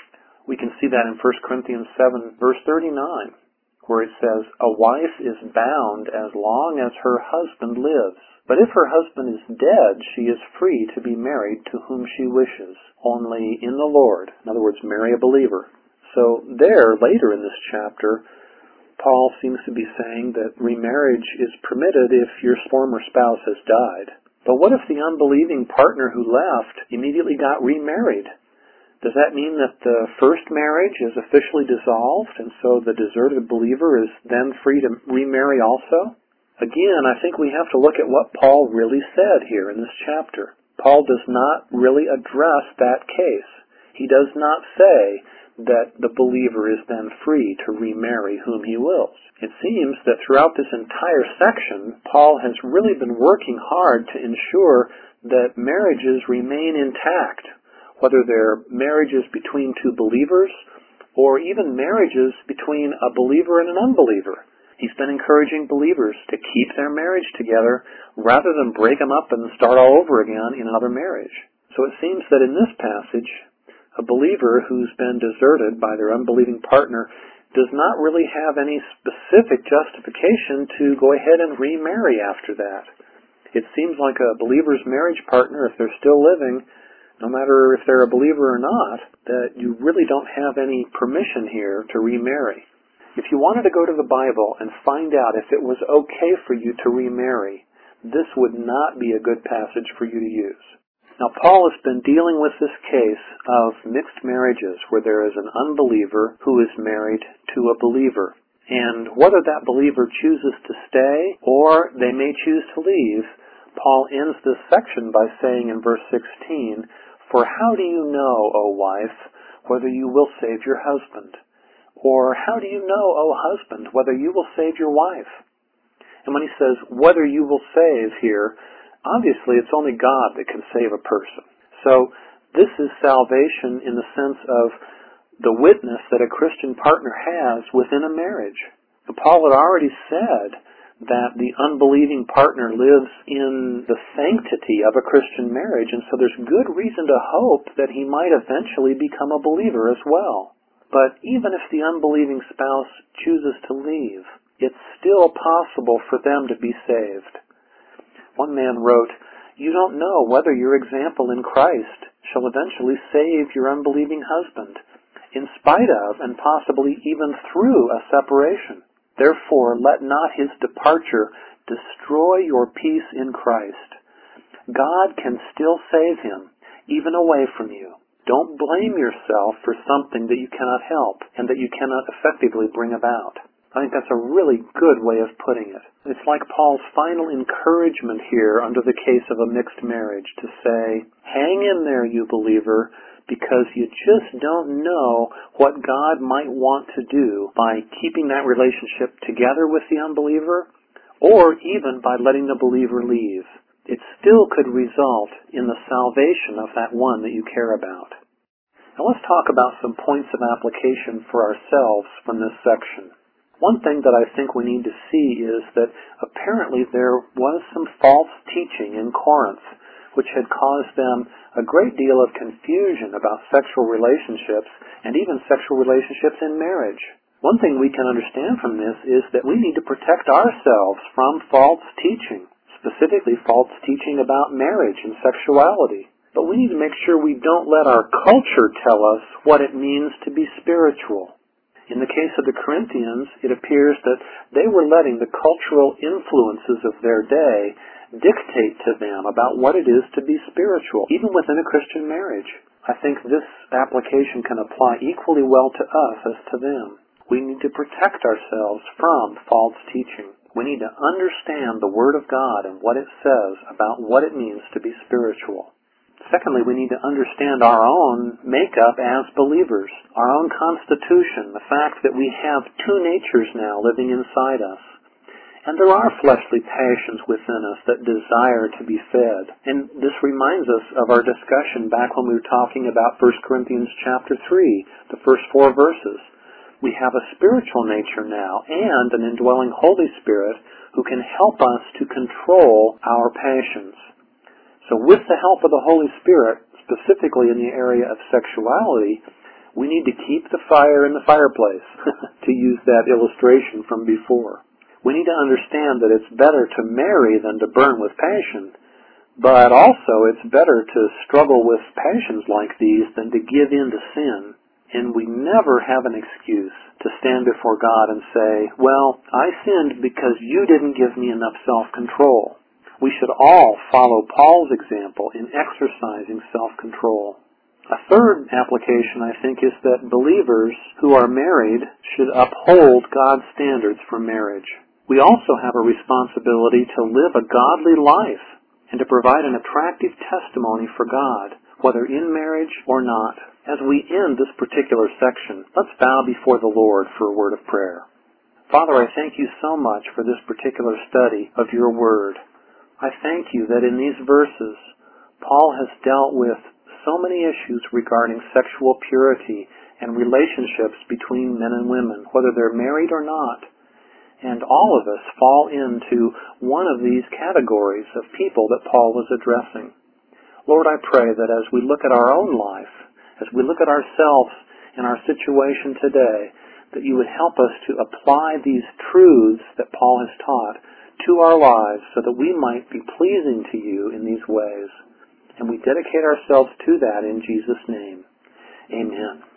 We can see that in First Corinthians seven, verse thirty-nine, where it says, "A wife is bound as long as her husband lives. But if her husband is dead, she is free to be married to whom she wishes, only in the Lord." In other words, marry a believer. So there, later in this chapter, Paul seems to be saying that remarriage is permitted if your former spouse has died. But what if the unbelieving partner who left immediately got remarried? Does that mean that the first marriage is officially dissolved, and so the deserted believer is then free to remarry also? Again, I think we have to look at what Paul really said here in this chapter. Paul does not really address that case. He does not say that the believer is then free to remarry whom he wills. It seems that throughout this entire section, Paul has really been working hard to ensure that marriages remain intact, whether they're marriages between two believers or even marriages between a believer and an unbeliever. He's been encouraging believers to keep their marriage together rather than break them up and start all over again in another marriage. So it seems that in this passage, a believer who's been deserted by their unbelieving partner does not really have any specific justification to go ahead and remarry after that. It seems like a believer's marriage partner, if they're still living, no matter if they're a believer or not, that you really don't have any permission here to remarry. If you wanted to go to the Bible and find out if it was okay for you to remarry, this would not be a good passage for you to use. Now, Paul has been dealing with this case of mixed marriages where there is an unbeliever who is married to a believer. And whether that believer chooses to stay or they may choose to leave, Paul ends this section by saying in verse sixteen, "For how do you know, O wife, whether you will save your husband? Or how do you know, O husband, whether you will save your wife?" And when he says, "whether you will save" here, obviously it's only God that can save a person. So this is salvation in the sense of the witness that a Christian partner has within a marriage. But Paul had already said that the unbelieving partner lives in the sanctity of a Christian marriage, and so there's good reason to hope that he might eventually become a believer as well. But even if the unbelieving spouse chooses to leave, it's still possible for them to be saved. One man wrote, "You don't know whether your example in Christ shall eventually save your unbelieving husband, in spite of and possibly even through a separation. Therefore, let not his departure destroy your peace in Christ. God can still save him, even away from you. Don't blame yourself for something that you cannot help and that you cannot effectively bring about." I think that's a really good way of putting it. It's like Paul's final encouragement here under the case of a mixed marriage to say, hang in there, you believer, because you just don't know what God might want to do by keeping that relationship together with the unbeliever or even by letting the believer leave. It still could result in the salvation of that one that you care about. Now let's talk about some points of application for ourselves from this section. One thing that I think we need to see is that apparently there was some false teaching in Corinth which had caused them a great deal of confusion about sexual relationships and even sexual relationships in marriage. One thing we can understand from this is that we need to protect ourselves from false teaching, specifically false teaching about marriage and sexuality. But we need to make sure we don't let our culture tell us what it means to be spiritual. In the case of the Corinthians, it appears that they were letting the cultural influences of their day dictate to them about what it is to be spiritual, even within a Christian marriage. I think this application can apply equally well to us as to them. We need to protect ourselves from false teaching. We need to understand the Word of God and what it says about what it means to be spiritual. Secondly, we need to understand our own makeup as believers, our own constitution, the fact that we have two natures now living inside us. And there are fleshly passions within us that desire to be fed. And this reminds us of our discussion back when we were talking about First Corinthians chapter three, the first four verses. We have a spiritual nature now and an indwelling Holy Spirit who can help us to control our passions. So with the help of the Holy Spirit, specifically in the area of sexuality, We need to keep the fire in the fireplace, to use that illustration from before. We need to understand that it's better to marry than to burn with passion, but also it's better to struggle with passions like these than to give in to sin. And we never have an excuse to stand before God and say, well, I sinned because you didn't give me enough self-control. We should all follow Paul's example in exercising self-control. A third application, I think, is that believers who are married should uphold God's standards for marriage. We also have a responsibility to live a godly life and to provide an attractive testimony for God, whether in marriage or not. As we end this particular section, let's bow before the Lord for a word of prayer. Father, I thank you so much for this particular study of your word. I thank you that in these verses, Paul has dealt with so many issues regarding sexual purity and relationships between men and women, whether they're married or not. And all of us fall into one of these categories of people that Paul was addressing. Lord, I pray that as we look at our own life, as we look at ourselves and our situation today, that you would help us to apply these truths that Paul has taught to our lives so that we might be pleasing to you in these ways. And we dedicate ourselves to that in Jesus' name. Amen.